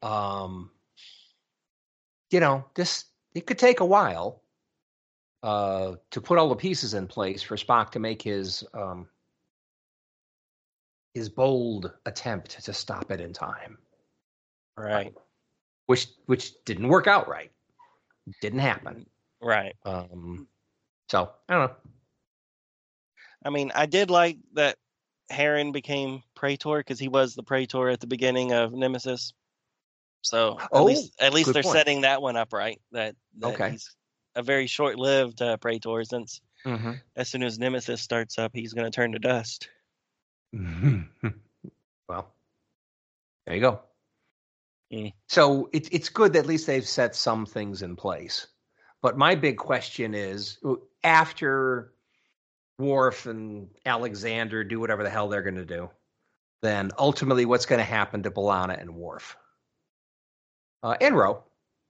it could take a while to put all the pieces in place for Spock to make his bold attempt to stop it in time. Right. Which didn't work out right. Didn't happen. Right. So I don't know. I mean, I did like that Heron became Praetor because he was the Praetor at the beginning of Nemesis. So at least they're setting that one up right. That he's a very short-lived Praetor since as soon as Nemesis starts up, he's going to turn to dust. Well, there you go. So it's good that at least they've set some things in place. But my big question is, after Worf and Alexander do whatever the hell they're going to do, then ultimately what's going to happen to B'Elanna and Worf? And Ro.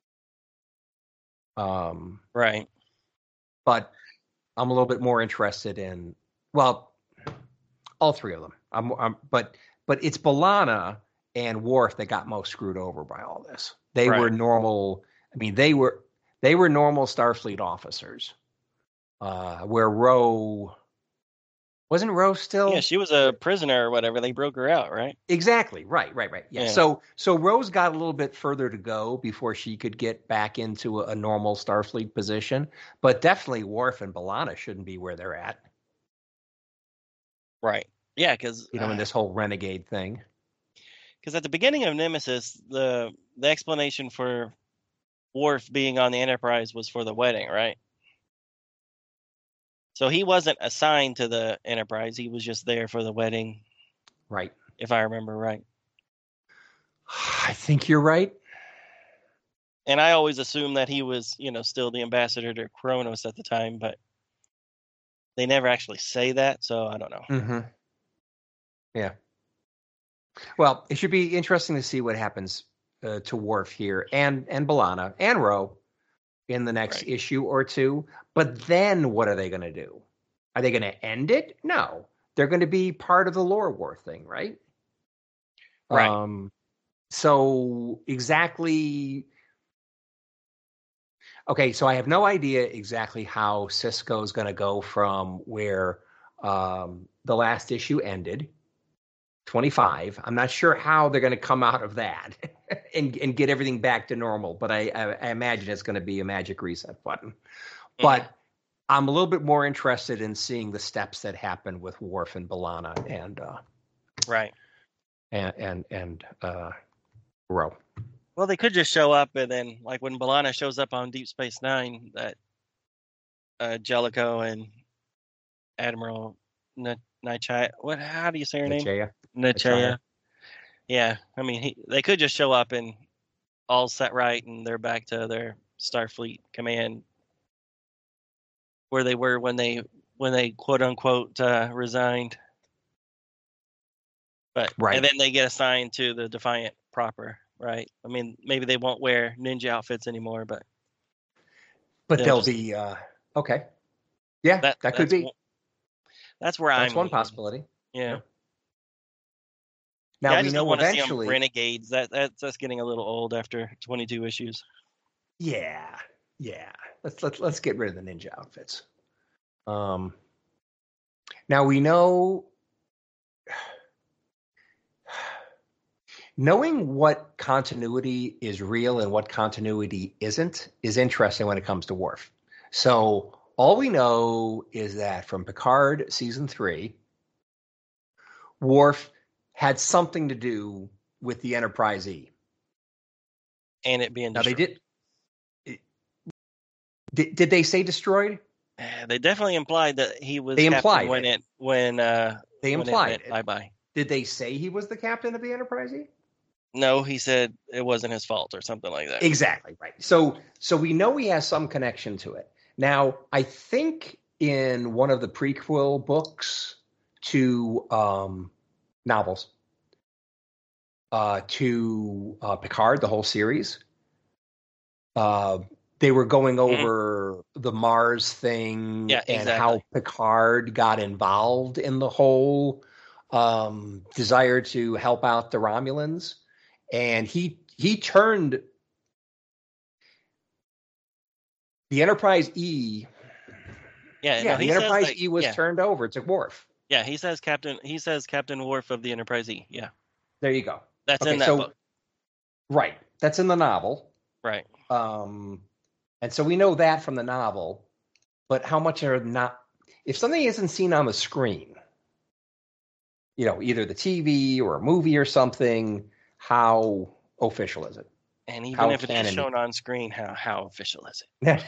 Right. But I'm a little bit more interested in, all three of them. But it's B'Elanna and Worf that got most screwed over by all this. They were normal. I mean, they were normal Starfleet officers, where Ro Wasn't Rose still? Yeah, she was a prisoner or whatever. They broke her out, right? Exactly. Right. Yeah. Yeah. So Rose got a little bit further to go before she could get back into a normal Starfleet position, but definitely Worf and B'Elanna shouldn't be where they're at. Right. Yeah, because In this whole renegade thing. Because at the beginning of Nemesis, the explanation for Worf being on the Enterprise was for the wedding, right? So he wasn't assigned to the Enterprise; he was just there for the wedding, Right. if I remember right. I think you're right. And I always assumed that he was, still the ambassador to Kronos at the time, but they never actually say that, so I don't know. Mm-hmm. Yeah. Well, it should be interesting to see what happens to Worf here and B'Elanna and Ro in the next issue or two. But then what are they going to do? Are they going to end it? No. They're going to be part of the lore war thing, right? Right. So exactly. Okay, so I have no idea exactly how Cisco is going to go from where the last issue ended, 25. I'm not sure how they're going to come out of that and get everything back to normal, but I imagine it's going to be a magic reset button. But I'm a little bit more interested in seeing the steps that happen with Worf and B'Elanna and Ro. Well, they could just show up, and then, like when B'Elanna shows up on Deep Space Nine, that Jellicoe and Admiral Nichaya. How do you say her name? Nichaya. Yeah, I mean, they could just show up and all set right, and they're back to their Starfleet command where they were when they quote unquote resigned. But and then they get assigned to the Defiant proper, right? I mean, maybe they won't wear ninja outfits anymore, but they'll be okay. Yeah, that could be. That's where that's one possibility. Yeah. Now I we just know don't want eventually to see them renegades. That's getting a little old after 22 issues. Yeah. Let's get rid of the ninja outfits. Now we know. Knowing what continuity is real and what continuity isn't is interesting when it comes to Worf. So all we know is that from Picard season 3, Worf had something to do with the Enterprise E. And it being destroyed. Now did they say destroyed? They definitely implied that he was. They implied when they implied it went bye-bye. Did they say he was the captain of the Enterprise E? No, he said it wasn't his fault or something like that. Exactly, right. So we know he has some connection to it. Now, I think in one of the prequel books to novels to Picard, the whole series, they were going over the Mars thing and how Picard got involved in the whole desire to help out the Romulans. And he turned the Enterprise E. Yeah, the Enterprise E was turned over to Worf. Yeah, he says Captain Worf of the Enterprise E. Yeah. There you go. That's in that book. Right. That's in the novel. Right. And so we know that from the novel, but how much are not, if something isn't seen on the screen, either the TV or a movie or something, how official is it? And even if it is shown on screen, how official is it?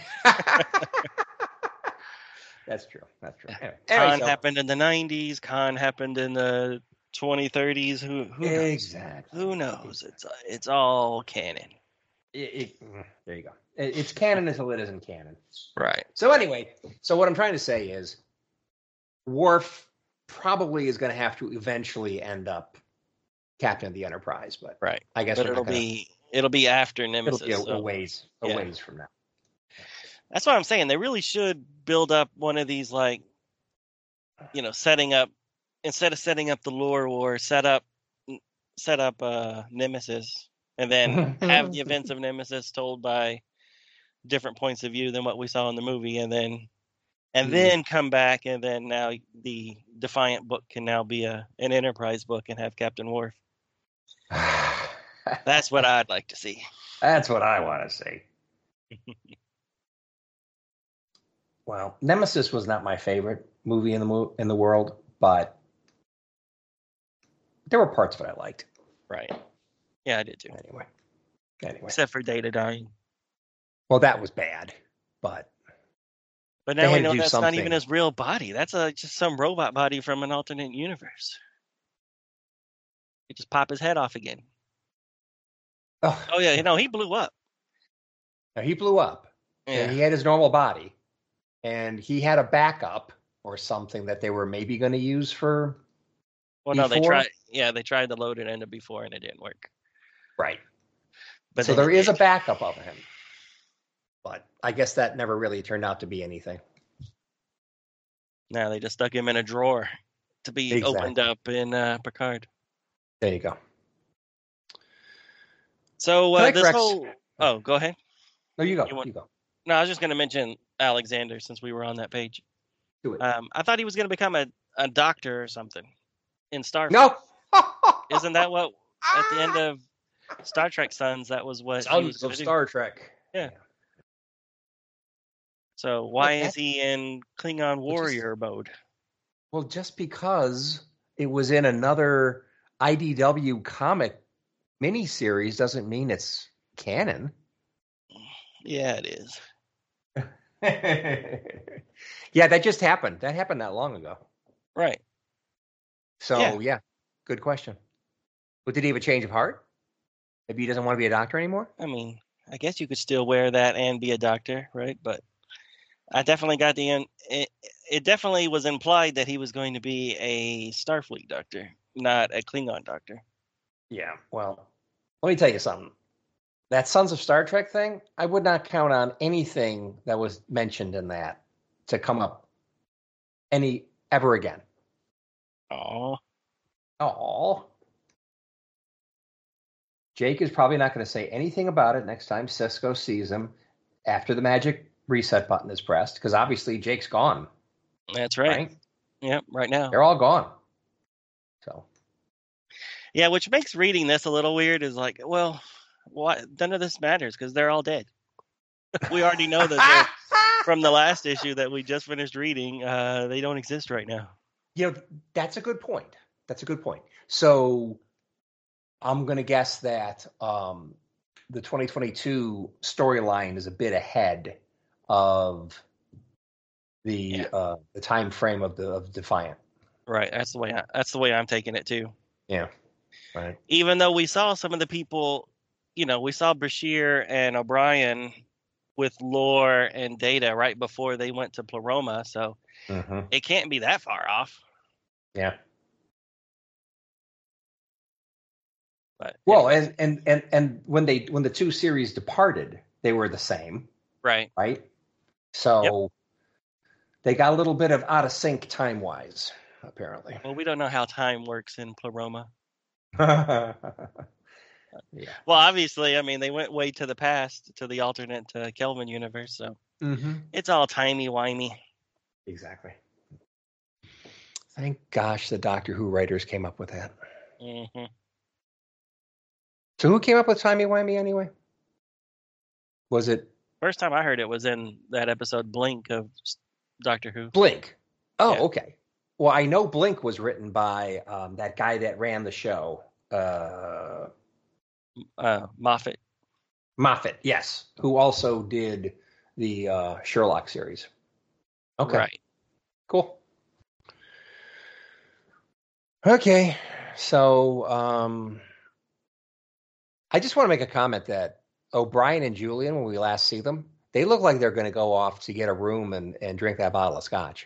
That's true. Anyway, Khan happened in the 90s. Khan happened in the 2030s. Who exactly? Who knows? It's all canon. There you go. It's canon until it isn't canon. Right. So anyway, what I'm trying to say is, Worf probably is going to have to eventually end up captain of the Enterprise, but I guess it'll be after Nemesis. It'll be a ways from now. That's what I'm saying. They really should build up one of these, setting up, instead of setting up the lore war, set up Nemesis, and then have the events of Nemesis told by different points of view than what we saw in the movie, and then and then come back, and then now the Defiant book can now be an Enterprise book and have Captain Worf. That's what I'd like to see. That's what I want to see. Well, Nemesis was not my favorite movie in the world, but there were parts of it I liked. Right. Yeah, I did too. Anyway. Except for Data dying. Well, that was bad, but now we know that's not even his real body. That's just some robot body from an alternate universe. You just pop his head off again. Oh yeah, he blew up. Now, he blew up. Yeah. And he had his normal body. And he had a backup or something that they were maybe going to use for. Well, no, they tried. Yeah, they tried to load it into before, and it didn't work. Right. But so there is a backup of him. But I guess that never really turned out to be anything. No, they just stuck him in a drawer to be opened up in Picard. There you go. So this whole. Oh, go ahead. No, you go. You go. No, I was just going to mention Alexander since we were on that page. Do it. I thought he was going to become a doctor or something in Starfleet. No. Isn't that what at the end of Star Trek Sons? That was what Sons he was of Star Trek. Yeah. So why is he in Klingon warrior mode? Well, just because it was in another IDW comic miniseries doesn't mean it's canon. Yeah, it is. Yeah, that just happened. That happened not long ago. Right. So, yeah, good question. But did he have a change of heart? Maybe he doesn't want to be a doctor anymore? I mean, I guess you could still wear that and be a doctor, right? But I definitely got it definitely was implied that he was going to be a Starfleet doctor, not a Klingon doctor. Yeah, well, let me tell you something. That Sons of Star Trek thing, I would not count on anything that was mentioned in that to come up ever again. Aww. Jake is probably not going to say anything about it next time Sisko sees him after the magic reset button is pressed, because obviously Jake's gone. That's right. Yep, right now. They're all gone. So. Yeah, which makes reading this a little weird is like, well, none of this matters because they're all dead. We already know that from the last issue that we just finished reading, they don't exist right now. That's a good point. So I'm going to guess that the 2022 storyline is a bit ahead of the time frame of Defiant. Right. That's the way I'm taking it too. Yeah. Right. Even though we saw some of the people, we saw Bashir and O'Brien with Lore and Data right before they went to Pleroma, so it can't be that far off. Yeah. But and when the two series departed, they were the same. Right. Right. So they got a little bit of out of sync time wise, apparently. Well, we don't know how time works in Pleroma. Yeah. Well, obviously, I mean, they went way to the past, to the alternate Kelvin universe, so it's all timey-wimey. Exactly. Thank gosh the Doctor Who writers came up with that. Mm-hmm. So who came up with timey-wimey anyway? Was it? First time I heard it was in that episode Blink of Doctor Who. Blink. Oh, yeah. Okay. Well, I know Blink was written by that guy that ran the show. Moffat. Moffat, yes. Who also did the Sherlock series. Okay. Right. Cool. Okay. So I just want to make a comment that O'Brien and Julian, when we last see them, they look like they're going to go off to get a room and drink that bottle of scotch.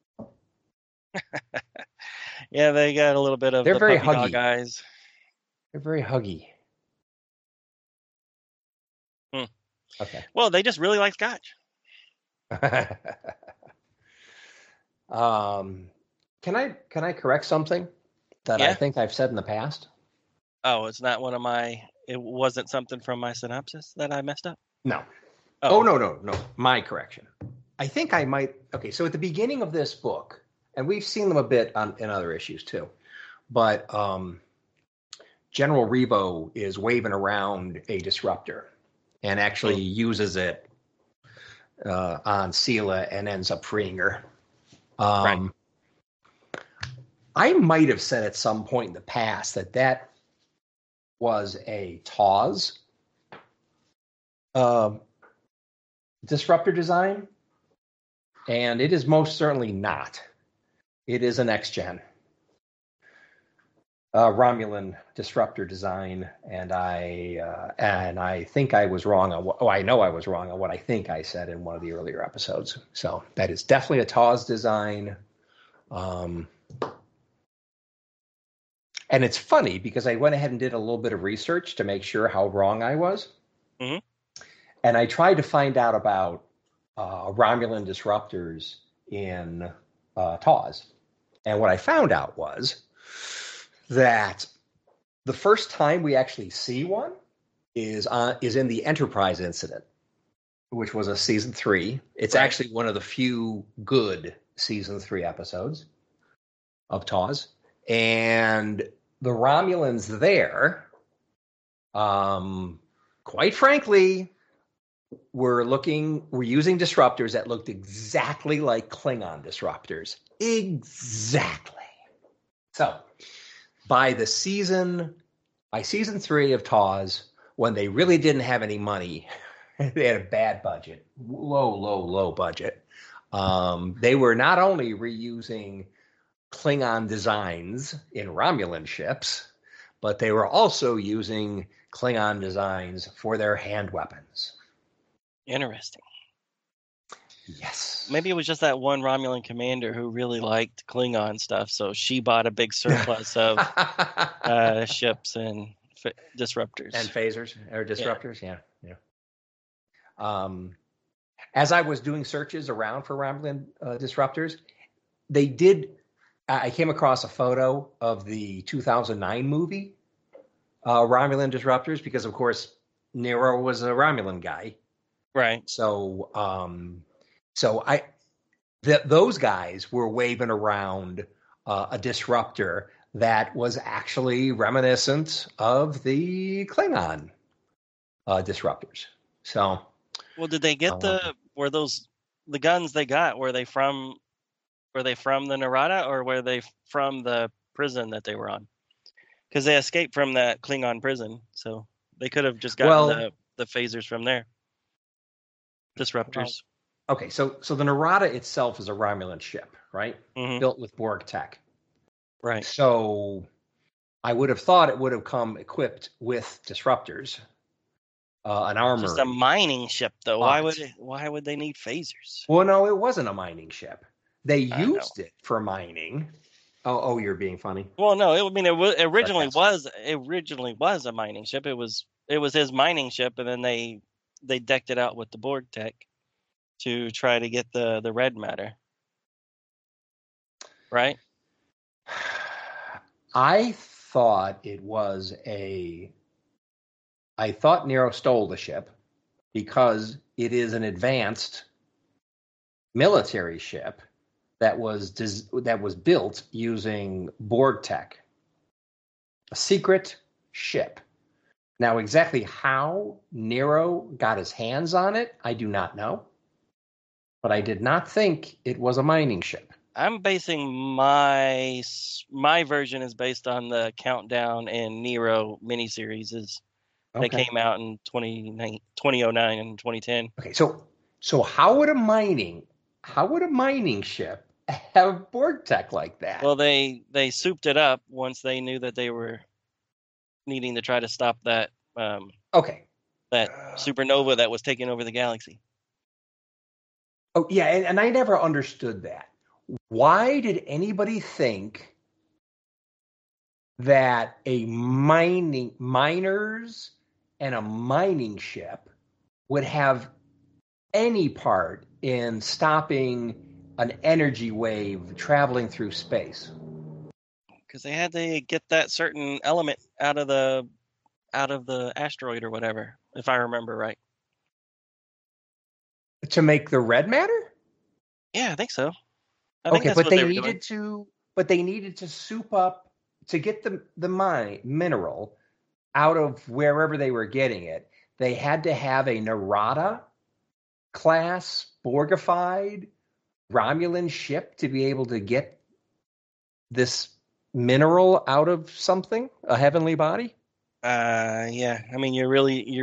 Yeah, they got a little bit of They're very puppy huggy. dog eyes. They're very huggy. Okay. Well, they just really like scotch. Can I correct something that I think I've said in the past? Oh, it's not one of my. It wasn't something from my synopsis that I messed up. No. Oh no. My correction. I think I might. Okay, so at the beginning of this book, and we've seen them a bit in other issues too, but General Rebo is waving around a disruptor and actually uses it on Sela and ends up freeing her. Right. I might have said at some point in the past that was a TOS disruptor design, and it is most certainly not. It is a next gen Romulan disruptor design, and I think I was wrong on what. Oh, I know I was wrong on what I think I said in one of the earlier episodes. So that is definitely a TOS design. And it's funny because I went ahead and did a little bit of research to make sure how wrong I was. Mm-hmm. And I tried to find out about Romulan disruptors in TOS. And what I found out was that the first time we actually see one is in the Enterprise incident, which was a season 3. It's actually one of the few good season 3 episodes of TOS. And the Romulans there, quite frankly, were using disruptors that looked exactly like Klingon disruptors. Exactly. So by season 3 of TOS, when they really didn't have any money, they had a bad budget, low budget. They were not only reusing Klingon designs in Romulan ships, but they were also using Klingon designs for their hand weapons. Interesting. Yes. Maybe it was just that one Romulan commander who really liked Klingon stuff, so she bought a big surplus of ships and disruptors. And phasers, or disruptors, yeah. As I was doing searches around for Romulan disruptors, I came across a photo of the 2009 movie, Romulan Disruptors, because, of course, Nero was a Romulan guy. Right. So those guys were waving around a disruptor that was actually reminiscent of the Klingon disruptors. So, well, did they get were those the guns they got? Were they from the Narada, or were they from the prison that they were on? Because they escaped from that Klingon prison, so they could have just gotten the phasers from there. Disruptors. Okay, so the Narada itself is a Romulan ship, right? Mm-hmm. Built with Borg tech. Right. So I would have thought it would have come equipped with disruptors, an armor. Just a mining ship, though. Why would they need phasers? Well, no, it wasn't a mining ship. They used it for mining. Oh, you're being funny. Well, no, it originally was a mining ship. It was his mining ship, and then they decked it out with the Borg tech to try to get the red matter. Right? I thought Nero stole the ship because it is an advanced military ship that was built using Borg tech, a secret ship. Now, exactly how Nero got his hands on it, I do not know, but I did not think it was a mining ship. I'm basing my version is based on the Countdown and Nero miniseries that came out in 2009 and 2010. Okay, so how would a mining ship have Borg tech like that? Well, they souped it up once they knew that they were needing to try to stop that that supernova that was taking over the galaxy. Oh yeah, and I never understood that. Why did anybody think that miners and a mining ship would have any part in stopping an energy wave traveling through space? Because they had to get that certain element out of the asteroid or whatever, if I remember right. To make the red matter? Yeah, I think so. I think Okay, that's but what they they were doing. needed to, but they needed to soup up to get the mineral out of wherever they were getting it. They had to have a Narada class Borgified Romulan ship to be able to get this mineral out of something, a heavenly body. Yeah. I mean, you're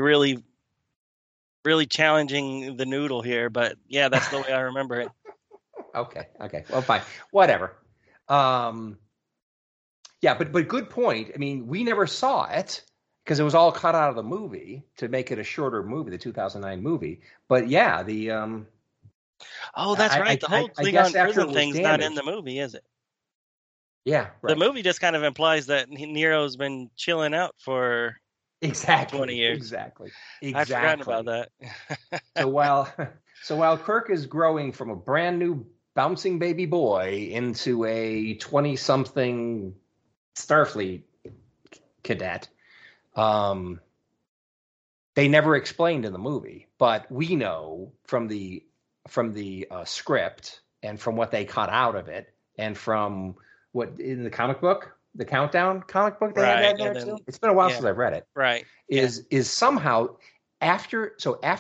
really challenging the noodle here, but yeah, that's the way I remember it. Okay. Well, fine. Whatever. Um, yeah, but good point. I mean, we never saw it because it was all cut out of the movie to make it a shorter movie, the 2009 movie. But yeah, Oh, that's right. The whole I guess Klingon after prison it was thing's not in damaged. the movie, is it? Yeah, The right. movie just kind of implies that Nero's been chilling out for 20 Exactly. years. Exactly. I'd forgotten about Exactly. that. So while Kirk is growing from a brand new bouncing baby boy into a 20-something Starfleet cadet, um, they never explained in the movie, but we know from the script and from what they cut out of it, and from what in the comic book, the Countdown comic book, they had that Right. in And there then, too. It's been a while yeah, since I've read it. right. Yeah. Is somehow after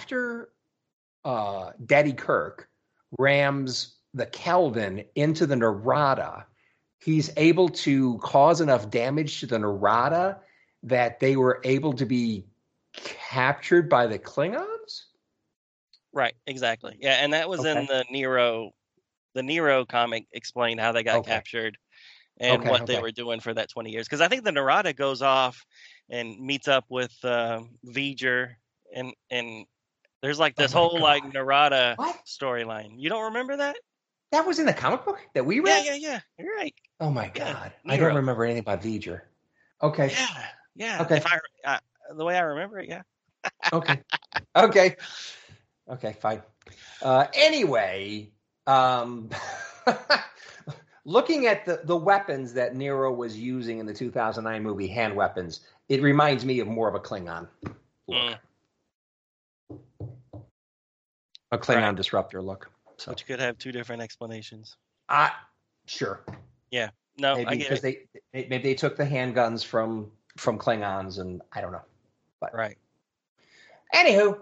Daddy Kirk rams the Kelvin into the Narada, he's able to cause enough damage to the Narada that they were able to be captured by the Klingons? Right. Exactly. Yeah. And that was in Okay. the Nero comic explained how they got Okay. captured and what they Okay. were doing for that 20 years. Because I think the Narada goes off and meets up with V'ger, and there's like Oh this my whole like God. Narada What? storyline. You don't remember that? That was in the comic book that we Yeah, read? yeah, yeah. You're right. Oh my Yeah, God. I don't Nero. remember anything about V'ger. Okay. Yeah, yeah. Okay. If the way I remember it, yeah. Okay. Okay. Okay, fine. Anyway, um, looking at the weapons that Nero was using in the 2009 movie, hand weapons, it reminds me of more of a Klingon look, a Klingon Right. disruptor look. So, Which could have two different explanations. sure, Yeah. No, I maybe get because it. maybe they took the handguns from Klingons, and I don't know. But Right. anywho,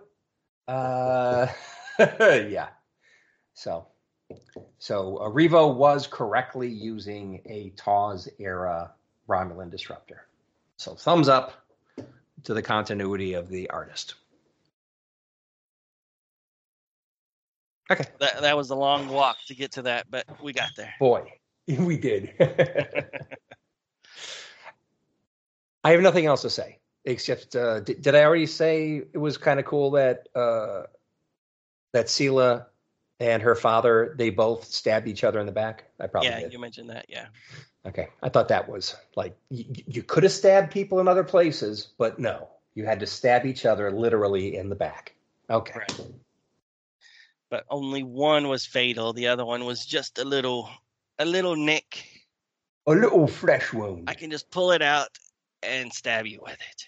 yeah. So Revo was correctly using a TOS era Romulan disruptor. So thumbs up to the continuity of the artist. Okay. That was a long walk to get to that, but we got there. Boy, we did. I have nothing else to say except did I already say it was kind of cool that that Sela and her father, they both stabbed each other in the back? I probably did. You mentioned that, yeah. Okay. I thought that was like, you could have stabbed people in other places, but no, you had to stab each other literally in the back. Okay. Right. But only one was fatal. The other one was just a little nick. A little flesh wound. I can just pull it out and stab you with it.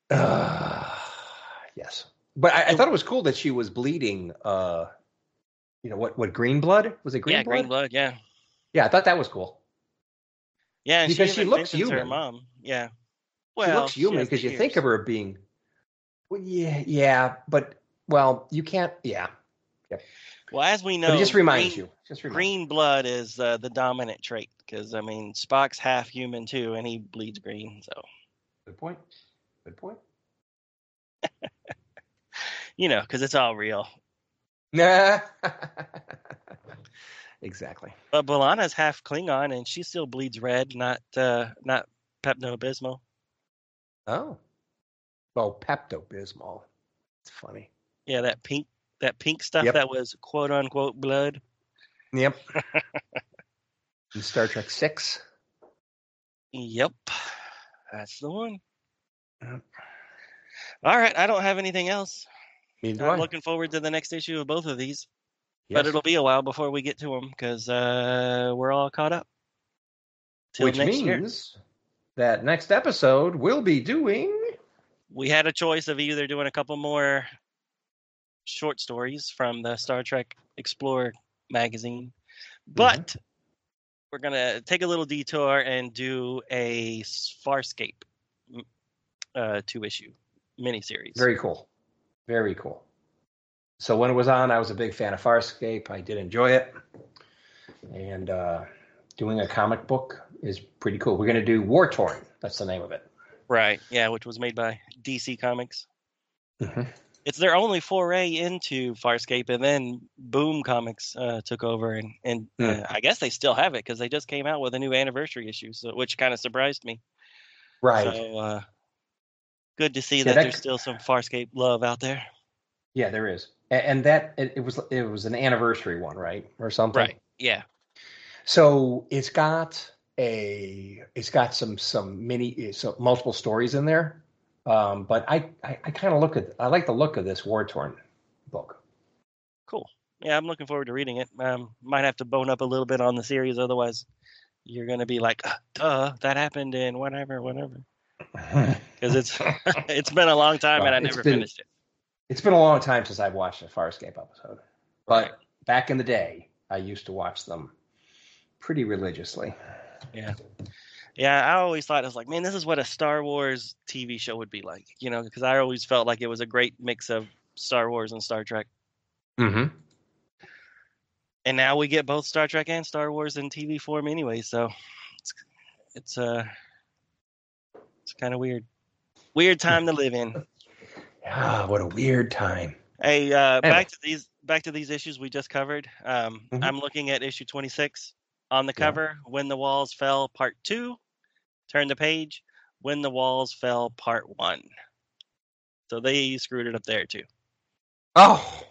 Yes. But I thought it was cool that she was bleeding, what green blood? Was it green blood? Yeah, green blood, yeah. Yeah, I thought that was cool. Yeah, because she looks human. To her mom. Yeah. Well, she looks human because you think of her being. Well, yeah, but you can't. Yeah. Yep. Well, as we know, but it just reminds you. Green blood is the dominant trait because Spock's half human too, and he bleeds green. So. Good point. Because it's all real. Nah. Exactly. But B'Elanna's half Klingon, and she still bleeds red, not Pepto-Bismol. Oh. Well, Pepto-Bismol. It's funny. Yeah, that pink stuff that was quote unquote blood. Yep. In Star Trek 6. Yep. That's the one. Yep. All right, I don't have anything else. I'm looking forward to the next issue of both of these. Yes. But it'll be a while before we get to them because we're all caught up. Which means that next episode we'll be doing... We had a choice of either doing a couple more short stories from the Star Trek Explorer magazine. But we're going to take a little detour and do a Farscape 2-issue miniseries. Very cool. Very cool. So when it was on, I was a big fan of Farscape. I did enjoy it. And doing a comic book is pretty cool. We're going to do War Torn. That's the name of it. Right. Yeah, which was made by DC Comics. It's their only foray into Farscape, and then Boom Comics took over, and I guess they still have it because they just came out with a new anniversary issue, which kind of surprised me. Right. So good to see that there's still some Farscape love out there. Yeah, there is, and that it was an anniversary one, right, or something. Right. Yeah. So it's got some multiple stories in there. But I kind of I like the look of this War Torn book. Cool. Yeah, I'm looking forward to reading it. Might have to bone up a little bit on the series, otherwise you're going to be like, duh, that happened in whatever. Because it's been a long time and I never finished it. It's been a long time since I've watched a Farscape episode. But back in the day, I used to watch them pretty religiously. Yeah. Yeah, I always thought, I was like, man, this is what a Star Wars TV show would be like, because I always felt like it was a great mix of Star Wars and Star Trek. Mm-hmm. And now we get both Star Trek and Star Wars in TV form anyway, so it's kind of weird. Weird time to live in. Ah, what a weird time. Hey, back to these issues we just covered. I'm looking at issue 26. On the cover, When the Walls Fell, Part 2. Turn the page, When the Walls Fell, Part 1. So they screwed it up there, too. Oh!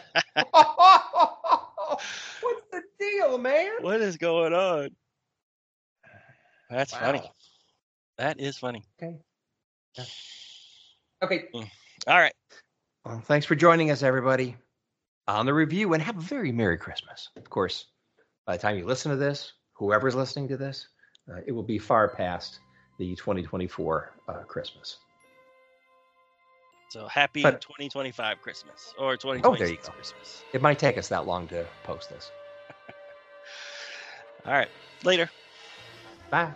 What's the deal, man? What is going on? That's funny. That is funny. Okay. Yeah. Okay. All right. Well, thanks for joining us, everybody, on the review, and have a very Merry Christmas. Of course, by the time you listen to this, whoever's listening to this, it will be far past the 2024 Christmas. So happy 2025 Christmas or 2026 Christmas. It might take us that long to post this. All right. Later. Bye.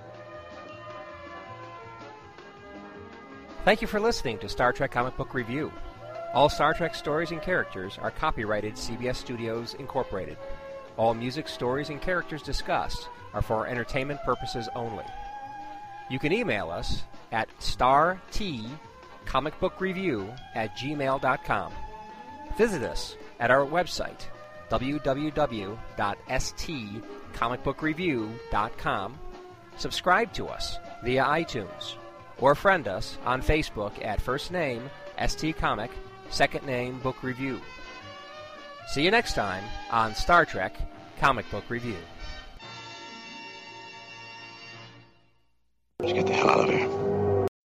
Thank you for listening to Star Trek Comic Book Review. All Star Trek stories and characters are copyrighted CBS Studios Incorporated. All music, stories, and characters discussed are for entertainment purposes only. You can email us at startcomicbookreview@gmail.com. Visit us at our website, www.stcomicbookreview.com. Subscribe to us via iTunes, or friend us on Facebook at first name ST Comic, second name Book Review. See you next time on Star Trek Comic Book Review. Let's get the hell out of here.